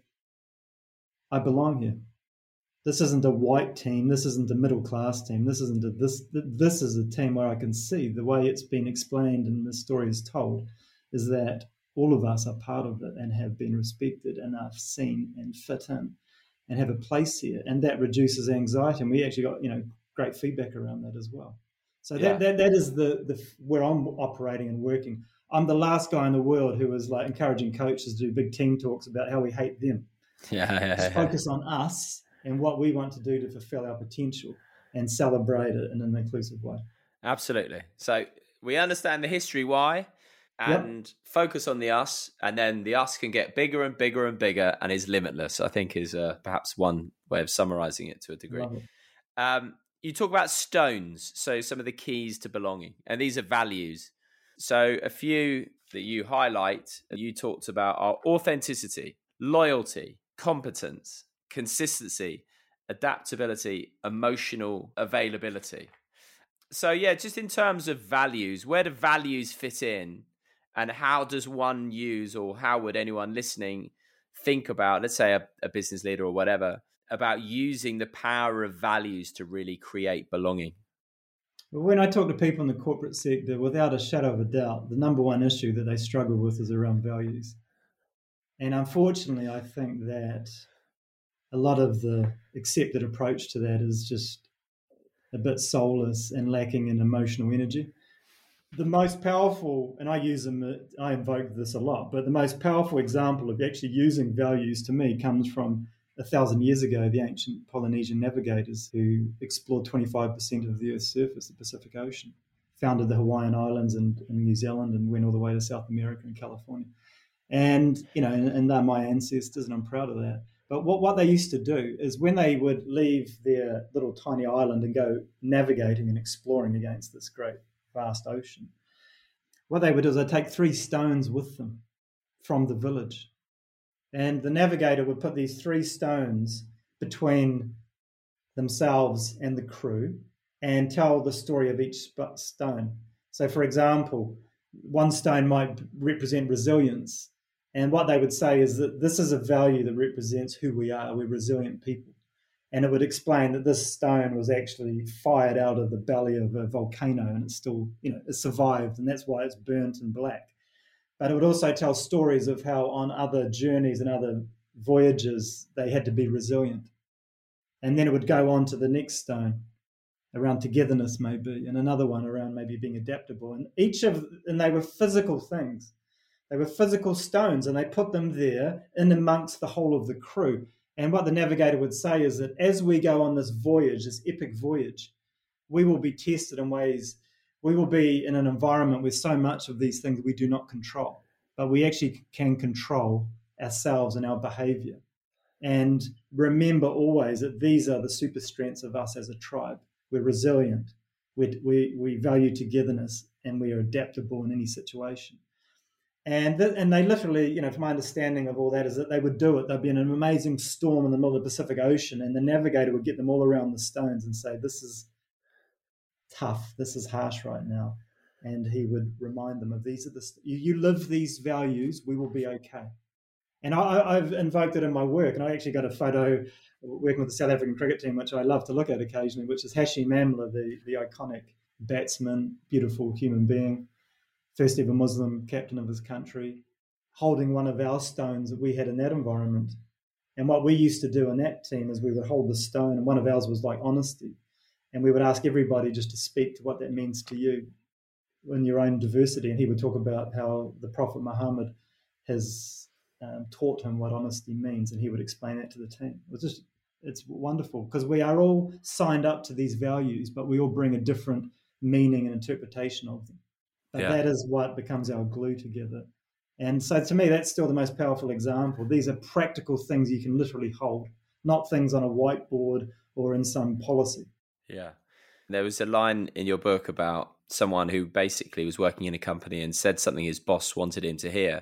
F: I belong here. This isn't a white team. This isn't a middle class team. This isn't a, this, this is a team where I can see the way it's been explained and the story is told is that all of us are part of it and have been respected and are seen and fit in and have a place here, and that reduces anxiety. And we actually got, you know, great feedback around that as well. So that yeah. that, that is the, the where I'm operating and working. I'm the last guy in the world who was like encouraging coaches to do big team talks about how we hate them.
G: Yeah, yeah,
F: Just
G: yeah.
F: focus on us and what we want to do to fulfill our potential and celebrate it in an inclusive way.
G: Absolutely. So we understand the history why. And yep. focus on the us, and then the us can get bigger and bigger and bigger and is limitless, I think is uh, perhaps one way of summarizing it to a degree. Um, you talk about stones, so some of the keys to belonging, and these are values. So a few that you highlight, you talked about are authenticity, loyalty, competence, consistency, adaptability, emotional availability. So yeah, just in terms of values, where do values fit in? And how does one use, or how would anyone listening think about, let's say a, a business leader or whatever, about using the power of values to really create belonging?
F: Well, when I talk to people in the corporate sector, without a shadow of a doubt, the number one issue that they struggle with is around values. And unfortunately, I think that a lot of the accepted approach to that is just a bit soulless and lacking in emotional energy. The most powerful, and I use them, I invoke this a lot, but the most powerful example of actually using values to me comes from a thousand years ago, the ancient Polynesian navigators who explored twenty-five percent of the Earth's surface, the Pacific Ocean, founded the Hawaiian Islands and, and New Zealand, and went all the way to South America and California. And, you know, and, and they're my ancestors, and I'm proud of that. But what, what they used to do is when they would leave their little tiny island and go navigating and exploring against this great vast ocean, what they would do is they'd take three stones with them from the village, and the navigator would put these three stones between themselves and the crew and tell the story of each stone. So for example, one stone might represent resilience, and what they would say is that this is a value that represents who we are. We're resilient people. And it would explain that this stone was actually fired out of the belly of a volcano, and it's still, you know, it survived, and that's why it's burnt and black. But it would also tell stories of how on other journeys and other voyages, they had to be resilient. And then it would go on to the next stone around togetherness maybe, and another one around maybe being adaptable. And each of, and they were physical things. They were physical stones, and they put them there in amongst the whole of the crew. And what the navigator would say is that as we go on this voyage, this epic voyage, we will be tested in ways, we will be in an environment where so much of these things we do not control, but we actually can control ourselves and our behavior. And remember always that these are the super strengths of us as a tribe. We're resilient, we, we, we value togetherness, and we are adaptable in any situation. And th- and they literally, you know, from my understanding of all that, is that they would do it. There'd be an amazing storm in the middle of the Pacific Ocean, and the navigator would get them all around the stones and say, this is tough, this is harsh right now. And he would remind them of these are the, st- you, you live these values, we will be okay. And I, I've invoked it in my work, and I actually got a photo working with the South African cricket team, which I love to look at occasionally, which is Hashim Amla, the, the iconic batsman, beautiful human being, first ever Muslim captain of his country, holding one of our stones that we had in that environment. And what we used to do in that team is we would hold the stone, and one of ours was like honesty. And we would ask everybody just to speak to what that means to you in your own diversity. And he would talk about how the Prophet Muhammad has um, taught him what honesty means, and he would explain that to the team. It was just, it's wonderful because we are all signed up to these values, but we all bring a different meaning and interpretation of them. But yeah. that is what becomes our glue together. And so to me, that's still the most powerful example. These are practical things you can literally hold, not things on a whiteboard or in some policy.
G: Yeah. There was a line in your book about someone who basically was working in a company and said something his boss wanted him to hear.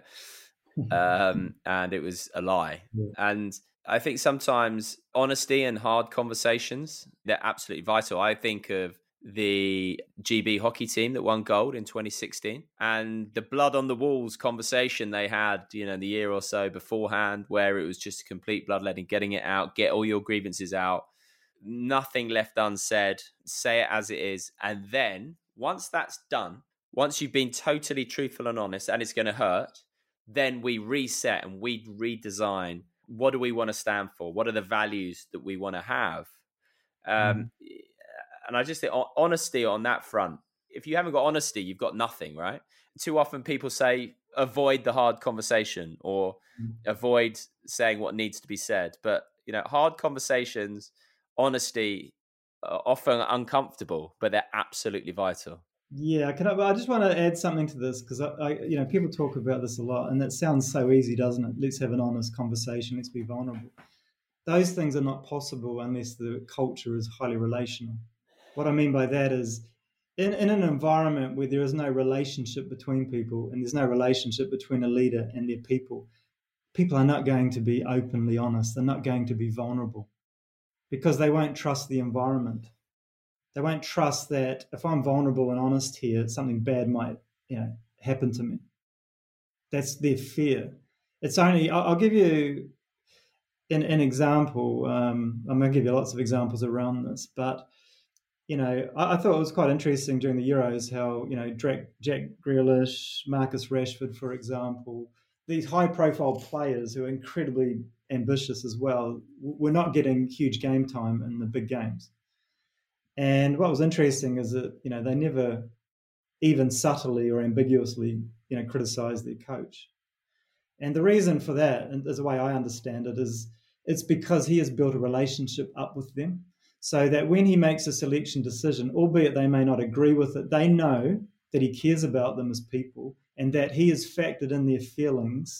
G: Um, and it was a lie. Yeah. And I think sometimes honesty and hard conversations, they're absolutely vital. I think of the G B hockey team that won gold in twenty sixteen and the blood on the walls conversation they had, you know, the year or so beforehand, where it was just complete bloodletting, getting it out, get all your grievances out, nothing left unsaid, say it as it is. And then once that's done, once you've been totally truthful and honest, and it's going to hurt, then we reset and we redesign. What do we want to stand for? What are the values that we want to have? Um, mm. And I just think honesty on that front, if you haven't got honesty, you've got nothing, right? Too often people say, avoid the hard conversation or mm. avoid saying what needs to be said. But, you know, hard conversations, honesty are often uncomfortable, but they're absolutely vital.
F: Yeah, can I, I just want to add something to this because I, I, you know, people talk about this a lot, and it sounds so easy, doesn't it? Let's have an honest conversation. Let's be vulnerable. Those things are not possible unless the culture is highly relational. What I mean by that is, in, in an environment where there is no relationship between people and there's no relationship between a leader and their people, people are not going to be openly honest. They're not going to be vulnerable because they won't trust the environment. They won't trust that if I'm vulnerable and honest here, something bad might, you know, happen to me. That's their fear. It's only, I'll, I'll give you an, an example. Um, I'm going to give you lots of examples around this, but, you know, I, I thought it was quite interesting during the Euros how, you know, Jack, Jack Grealish, Marcus Rashford, for example, these high-profile players who are incredibly ambitious as well, were not getting huge game time in the big games. And what was interesting is that, you know, they never even subtly or ambiguously, you know, criticized their coach. And the reason for that, and as the way I understand it, is it's because he has built a relationship up with them so that when he makes a selection decision, albeit they may not agree with it, they know that he cares about them as people and that he has factored in their feelings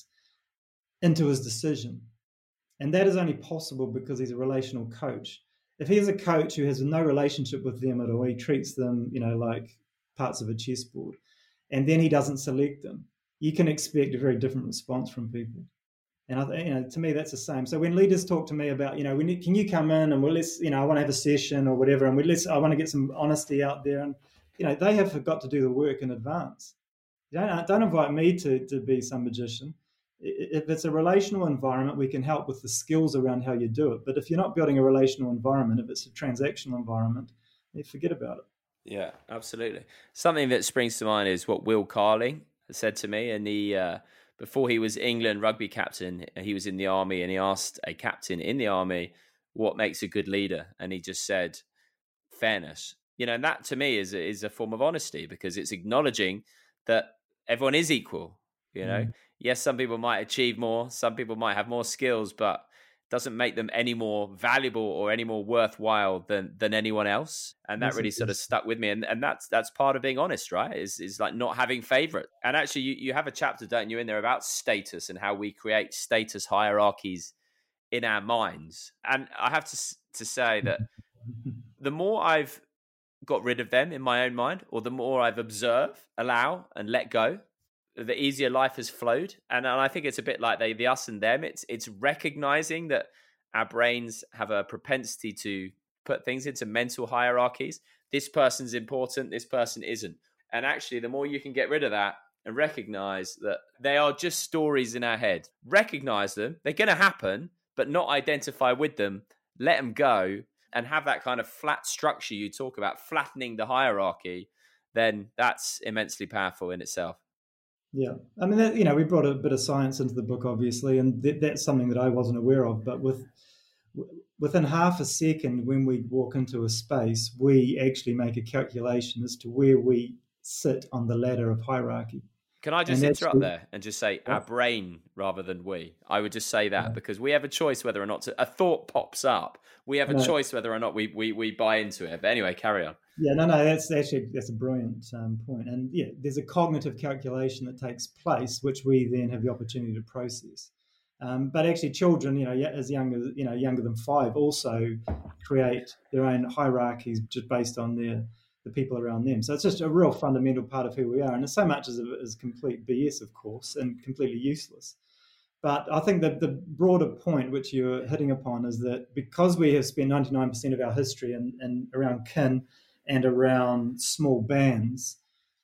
F: into his decision. And that is only possible because he's a relational coach. If he's a coach who has no relationship with them at all, he treats them, you know, like parts of a chessboard, and then he doesn't select them, you can expect a very different response from people. And I, you know, to me, that's the same. So when leaders talk to me about, you know, we need, can you come in and we'll let's, you know, I want to have a session or whatever, and we let's, I want to get some honesty out there, and you know, they have got to do the work in advance. You don't don't invite me to to be some magician. If it's a relational environment, we can help with the skills around how you do it. But if you're not building a relational environment, if it's a transactional environment, you forget about it.
G: Yeah, absolutely. Something that springs to mind is what Will Carling said to me. And he, uh, before he was England rugby captain, he was in the army, and he asked a captain in the army, what makes a good leader? And he just said, fairness. You know, and that to me is, is a form of honesty, because it's acknowledging that everyone is equal, you know. Mm. Yes, some people might achieve more, some people might have more skills, but it doesn't make them any more valuable or any more worthwhile than than anyone else. And that really sort of stuck with me. And and that's that's part of being honest, right? Is is like not having favorite. And actually, you, you have a chapter, don't you, in there about status and how we create status hierarchies in our minds. And I have to to say that the more I've got rid of them in my own mind, or the more I've observed, allow, and let go, the easier life has flowed. And, and I think it's a bit like the, the us and them. It's it's recognizing that our brains have a propensity to put things into mental hierarchies. This person's important, this person isn't. And actually, the more you can get rid of that and recognize that they are just stories in our head, recognize them, they're going to happen, but not identify with them, let them go, and have that kind of flat structure you talk about, flattening the hierarchy, then that's immensely powerful in itself.
F: Yeah, I mean, that, you know, we brought a bit of science into the book, obviously, and th- that's something that I wasn't aware of. But with within half a second, when we walk into a space, we actually make a calculation as to where we sit on the ladder of hierarchy.
G: Can I just
F: And
G: interrupt
F: actually-
G: there and just say our brain rather than we? I would just say that
F: Yeah.
G: because we have a choice whether or not to, a thought pops up. We have a
F: No.
G: choice whether or not we, we, we buy into it. But anyway, carry on.
F: Yeah, no, no, that's actually that's a brilliant um, point. And yeah, there's a cognitive calculation that takes place, which we then have the opportunity to process. Um, but actually, children, you know, as young as you know, younger than five, also create their own hierarchies just based on their the people around them. So it's just a real fundamental part of who we are, and it's so much as is complete B S, of course, and completely useless. But I think that the broader point which you're hitting upon is that because we have spent ninety-nine percent of our history in, in around kin and around small bands,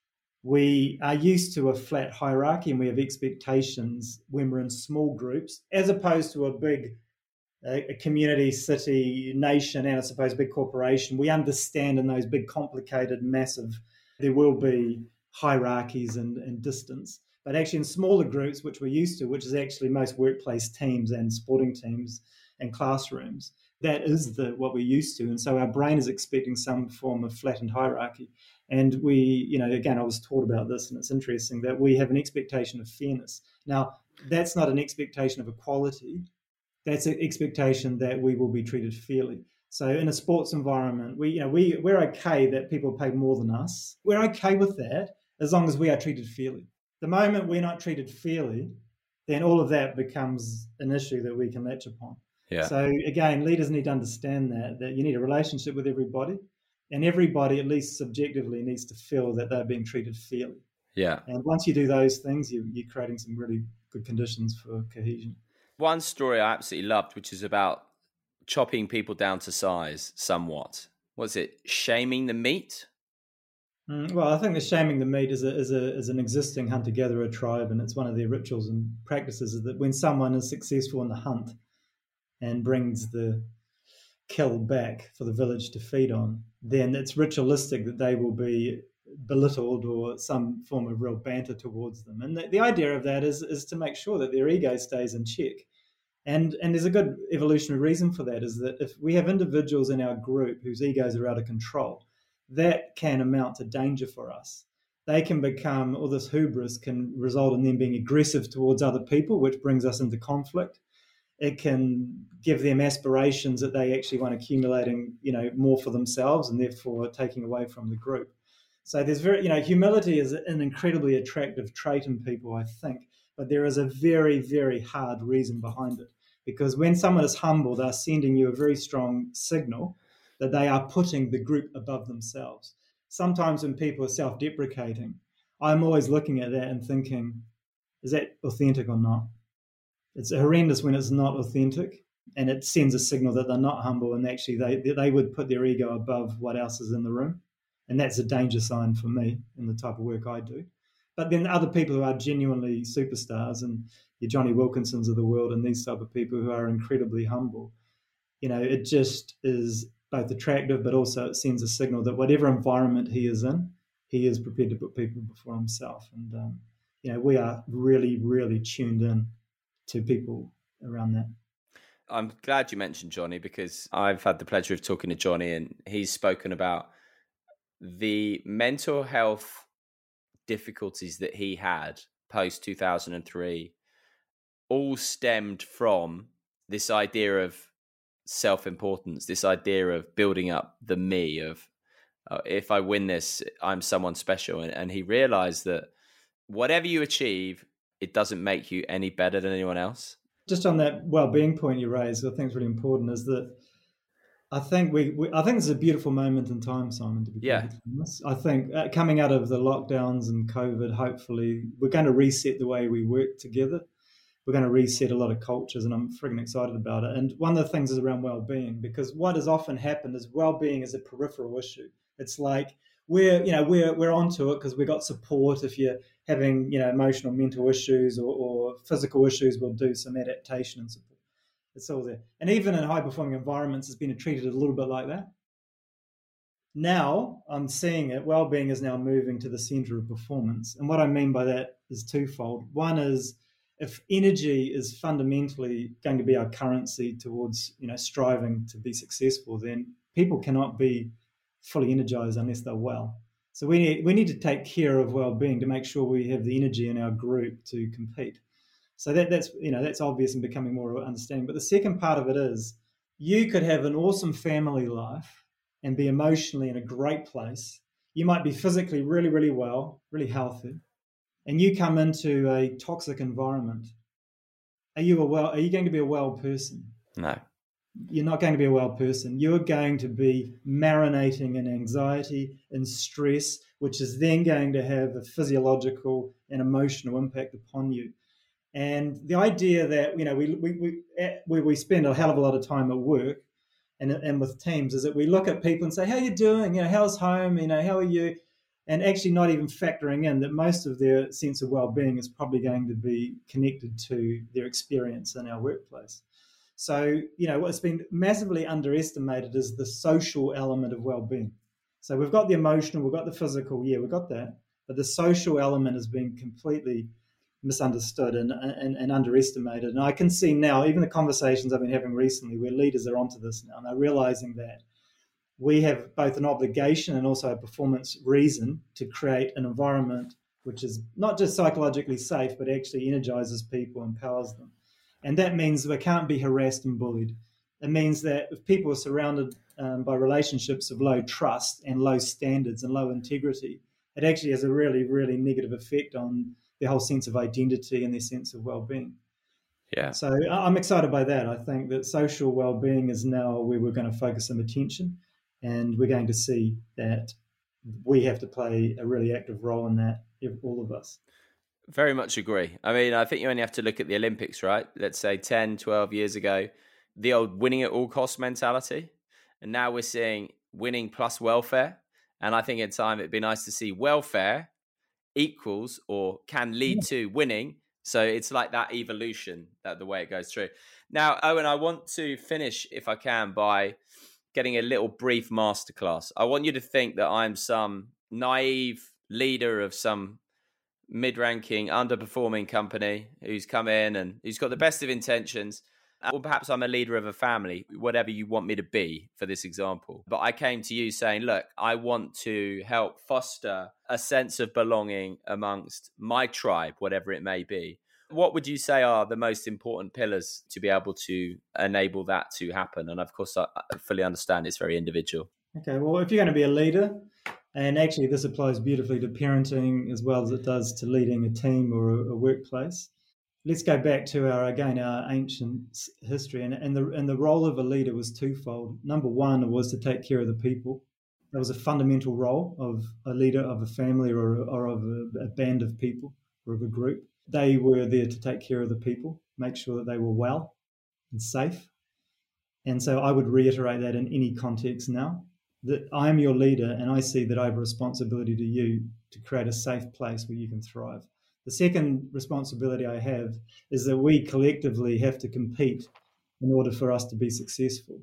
F: we are used to a flat hierarchy and we have expectations when we're in small groups, as opposed to a big a, a community, city, nation, and I suppose a big corporation. We understand in those big, complicated, massive, there will be hierarchies and, and distance. But actually in smaller groups, which we're used to, which is actually most workplace teams and sporting teams and classrooms, that is the what we're used to. And so our brain is expecting some form of flattened hierarchy. And we, you know, again, I was taught about this, and it's interesting that we have an expectation of fairness. Now, that's not an expectation of equality. That's an expectation that we will be treated fairly. So in a sports environment, we, you know, we, we're okay that people pay more than us. We're okay with that as long as we are treated fairly. The moment we're not treated fairly, then all of that becomes an issue that we can latch upon.
G: Yeah.
F: So again, leaders need to understand that, that you need a relationship with everybody, and everybody, at least subjectively, needs to feel that they're being treated fairly.
G: Yeah.
F: And once you do those things, you, you're creating some really good conditions for cohesion.
G: One story I absolutely loved, which is about chopping people down to size somewhat. Was it shaming the meat?
F: Mm, well, I think the shaming the meat is a, is a is an existing hunter-gatherer tribe, and it's one of their rituals and practices is that when someone is successful in the hunt and brings the kill back for the village to feed on, then it's ritualistic that they will be belittled or some form of real banter towards them. And the, the idea of that is is to make sure that their ego stays in check. And and there's a good evolutionary reason for that, is that if we have individuals in our group whose egos are out of control, that can amount to danger for us. They can become, or this hubris can result in them being aggressive towards other people, which brings us into conflict. It can give them aspirations that they actually want accumulating, you know, more for themselves and therefore taking away from the group. So there's very, you know, humility is an incredibly attractive trait in people, I think, but there is a very, very hard reason behind it. Because when someone is humble, they're sending you a very strong signal that they are putting the group above themselves. Sometimes when people are self-deprecating, I'm always looking at that and thinking, is that authentic or not? It's horrendous when it's not authentic, and it sends a signal that they're not humble, and actually they they would put their ego above what else is in the room. And that's a danger sign for me in the type of work I do. But then other people who are genuinely superstars, and your Johnny Wilkinsons of the world and these type of people who are incredibly humble, you know, it just is both attractive, but also it sends a signal that whatever environment he is in, he is prepared to put people before himself. And, um, you know, we are really, really tuned in to people around that.
G: I'm glad you mentioned Johnny, because I've had the pleasure of talking to Johnny, and he's spoken about the mental health difficulties that he had post two thousand three all stemmed from this idea of self-importance, this idea of building up the me, of uh, if I win this, I'm someone special. And, and he realized that whatever you achieve, it doesn't make you any better than anyone else.
F: Just on that well-being point you raised, I think it's really important, is that I think we, we I think this is a beautiful moment in time, Simon, to be
G: Yeah.
F: perfectly honest. I think uh, coming out of the lockdowns and COVID, hopefully we're going to reset the way we work together. We're going to reset a lot of cultures, and I'm frigging excited about it. And one of the things is around well-being, because what has often happened is well-being is a peripheral issue. It's like we're, you know, we're we're onto it because we've got support. If you're having, you know, emotional, mental issues or, or physical issues, we'll do some adaptation and support. It's all there. And even in high-performing environments, it's been treated a little bit like that. Now I'm seeing it, well-being is now moving to the center of performance. And what I mean by that is twofold. One is, if energy is fundamentally going to be our currency towards, you know, striving to be successful, then people cannot be fully energized unless they're well. So we need, we need to take care of well-being to make sure we have the energy in our group to compete. So that, that's, you know, that's obvious and becoming more understanding. But the second part of it is you could have an awesome family life and be emotionally in a great place. You might be physically really, really well, really healthy, and you come into a toxic environment. Are you a well? Are you going to be a well person?
G: No.
F: You're not going to be a well person. You're going to be marinating in anxiety and stress, which is then going to have a physiological and emotional impact upon you. And the idea that, you know, we we we we, we spend a hell of a lot of time at work and and with teams is that we look at people and say, how are you doing? You know, how's home? You know, how are you? And actually not even factoring in that most of their sense of well-being is probably going to be connected to their experience in our workplace. So, you know, what's been massively underestimated is the social element of well-being. So we've got the emotional, we've got the physical, yeah, we've got that, but the social element has been completely misunderstood and, and, and underestimated. And I can see now, even the conversations I've been having recently where leaders are onto this now, and they're realizing that we have both an obligation and also a performance reason to create an environment which is not just psychologically safe, but actually energizes people, empowers them. And that means we can't be harassed and bullied. It means that if people are surrounded um, by relationships of low trust and low standards and low integrity, it actually has a really, really negative effect on their whole sense of identity and their sense of well-being.
G: Yeah.
F: So I'm excited by that. I think that social well-being is now where we're going to focus some attention, and we're going to see that we have to play a really active role in that, all of us.
G: Very much agree. I mean, I think you only have to look at the Olympics, right? Let's say ten, twelve years ago, the old winning at all costs mentality. And now we're seeing winning plus welfare. And I think in time, it'd be nice to see welfare equals or can lead yeah. to winning. So it's like that evolution, that the way it goes through. Now, Owen, I want to finish, if I can, by getting a little brief masterclass. I want you to think that I'm some naive leader of some mid-ranking, underperforming company who's come in and who's got the best of intentions. Or perhaps I'm a leader of a family, whatever you want me to be for this example. But I came to you saying, look, I want to help foster a sense of belonging amongst my tribe, whatever it may be. What would you say are the most important pillars to be able to enable that to happen? And of course, I fully understand it's very individual.
F: Okay, well, if you're going to be a leader, and actually this applies beautifully to parenting as well as it does to leading a team or a, a workplace. Let's go back to our, again, our ancient history. And, and, the, and the role of a leader was twofold. Number one was to take care of the people. That was a fundamental role of a leader of a family or, or of a, a band of people or of a group. They were there to take care of the people, make sure that they were well and safe. And so I would reiterate that in any context now, that I'm your leader and I see that I have a responsibility to you to create a safe place where you can thrive. The second responsibility I have is that we collectively have to compete in order for us to be successful.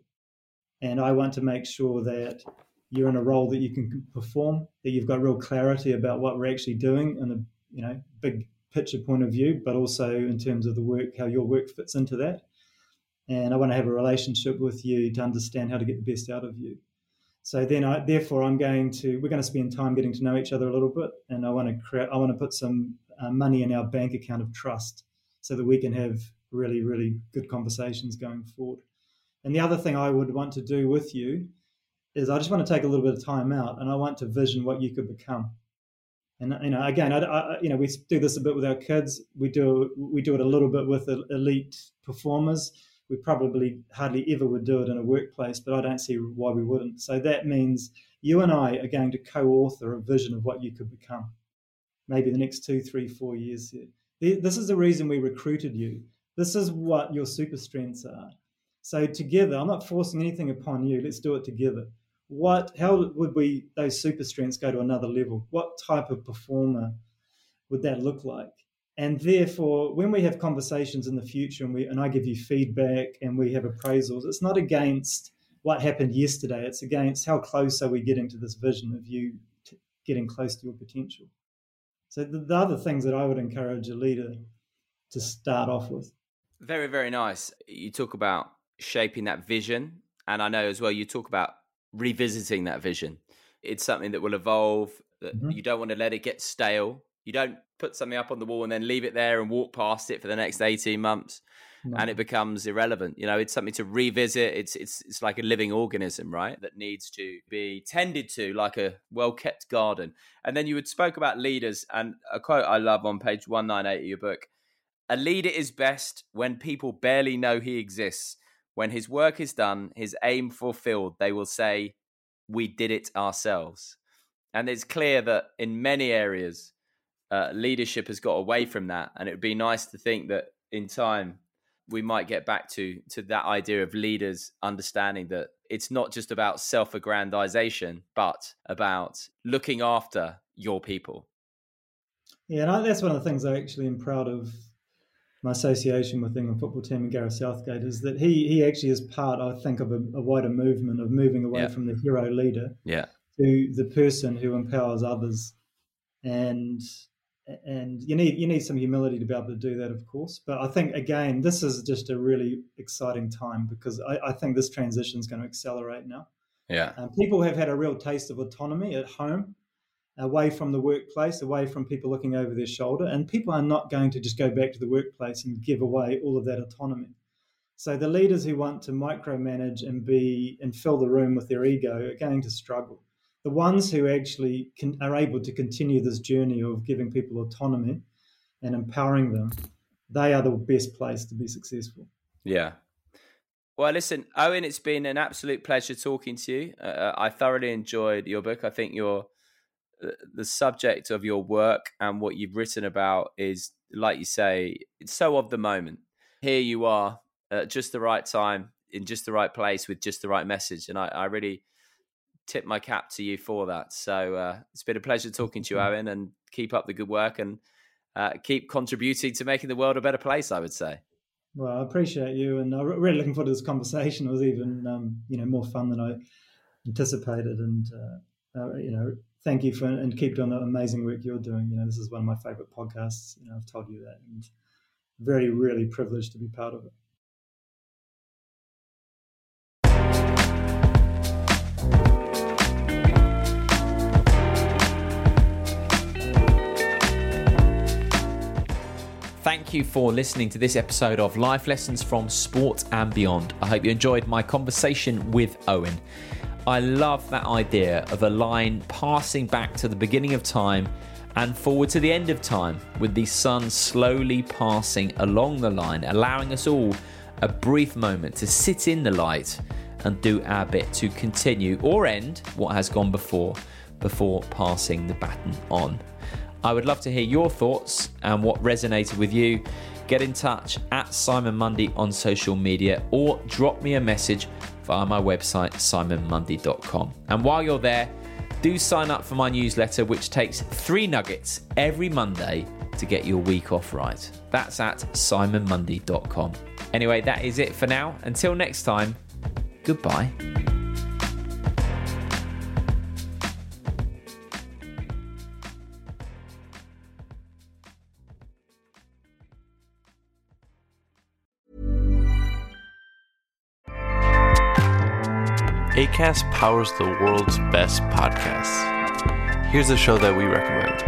F: And I want to make sure that you're in a role that you can perform, that you've got real clarity about what we're actually doing in a you know big picture point of view, but also in terms of the work, how your work fits into that. And I want to have a relationship with you to understand how to get the best out of you. So then, I, therefore, I'm going to we're going to spend time getting to know each other a little bit, and I want to create. I want to put some uh, money in our bank account of trust, so that we can have really, really good conversations going forward. And the other thing I would want to do with you is I just want to take a little bit of time out, and I want to vision what you could become. And you know, again, I, I, you know, we do this a bit with our kids. We do we do it a little bit with elite performers. We probably hardly ever would do it in a workplace, but I don't see why we wouldn't. So that means you and I are going to co-author a vision of what you could become, maybe the next two, three, four years here. This is the reason we recruited you. This is what your super strengths are. So together, I'm not forcing anything upon you. Let's do it together. What? How would we those super strengths go to another level? What type of performer would that look like? And therefore, when we have conversations in the future and we and I give you feedback and we have appraisals, it's not against what happened yesterday. It's against how close are we getting to this vision of you t- getting close to your potential. So the, the other things that I would encourage a leader to start off with.
G: Very, very nice. You talk about shaping that vision. And I know as well, you talk about revisiting that vision. It's something that will evolve. that
F: Mhm.
G: you don't want to let it get stale. You don't put something up on the wall and then leave it there and walk past it for the next eighteen months.
F: No.
G: And it becomes irrelevant. You know, it's something to revisit. It's it's it's like a living organism, right? That needs to be tended to like a well-kept garden. And then you would spoke about leaders, and a quote I love on page one ninety-eight of your book: "A leader is best when people barely know he exists. When his work is done, his aim fulfilled, they will say, 'We did it ourselves.'" And it's clear that in many areas, uh, leadership has got away from that. And it would be nice to think that in time, we might get back to to that idea of leaders understanding that it's not just about self-aggrandization, but about looking after your people.
F: Yeah, and I, that's one of the things I actually am proud of my association with the England football team and Gareth Southgate, is that he he actually is part, I think, of a, a wider movement of moving away
G: Yeah.
F: from the hero leader
G: Yeah.
F: to the person who empowers others. And and you need you need some humility to be able to do that, of course. But I think, again, this is just a really exciting time, because I, I think this transition is going to accelerate now.
G: Yeah.
F: Um, people have had a real taste of autonomy at home, away from the workplace, away from people looking over their shoulder, and people are not going to just go back to the workplace and give away all of that autonomy. So the leaders who want to micromanage and be and fill the room with their ego are going to struggle. The ones who actually can, are able to continue this journey of giving people autonomy and empowering them, they are the best place to be successful.
G: Yeah. Well, listen, Owen, it's been an absolute pleasure talking to you. Uh, I thoroughly enjoyed your book. I think your the subject of your work and what you've written about is, like you say, it's so of the moment. Here you are at just the right time, in just the right place, with just the right message. And I, I really tip my cap to you for that. So uh, it's been a pleasure talking to you, Owen, and keep up the good work and uh, keep contributing to making the world a better place, I would say.
F: Well, I appreciate you, and I'm really looking forward to this conversation. It was even, um, you know, more fun than I anticipated, and uh, uh, you know, thank you for and keep doing the amazing work you're doing. You know, this is one of my favorite podcasts. You know, I've told you that, and very, really privileged to be part of it.
A: Thank you for listening to this episode of Life Lessons from Sport and Beyond. I hope you enjoyed my conversation with Owen. I love that idea of a line passing back to the beginning of time and forward to the end of time, with the sun slowly passing along the line, allowing us all a brief moment to sit in the light and do our bit to continue or end what has gone before, before passing the baton on. I would love to hear your thoughts and what resonated with you. Get in touch at Simon Mundy on social media, or drop me a message via my website, simon mundy dot com. And while you're there, do sign up for my newsletter, which takes three nuggets every Monday to get your week off right. That's at simon mundy dot com. Anyway, that is it for now. Until next time, goodbye.
B: Acast powers the world's best podcasts. Here's a show that we recommend.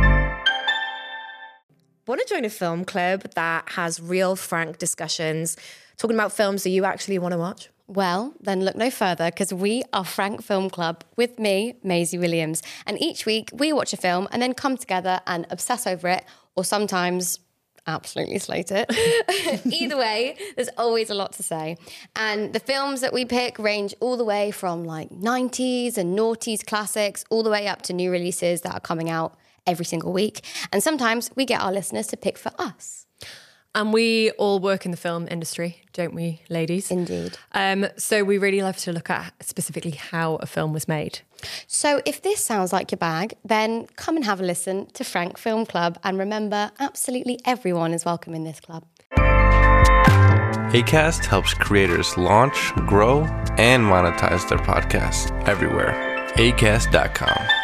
C: Want to join a film club that has real, frank discussions, talking about films that you actually want to watch?
D: Well, then look no further, because we are Frank Film Club with me, Maisie Williams. And each week we watch a film and then come together and obsess over it, or sometimes absolutely slate it. Either way, there's always a lot to say. And the films that we pick range all the way from like nineties and noughties classics, all the way up to new releases that are coming out every single week. And sometimes we get our listeners to pick for us.
E: And we all work in the film industry, don't we, ladies?
D: Indeed.
E: Um, so we really love to look at specifically how a film was made.
D: So if this sounds like your bag, then come and have a listen to Frank Film Club. And remember, absolutely everyone is welcome in this club.
B: Acast helps creators launch, grow, and monetize their podcasts everywhere. acast dot com.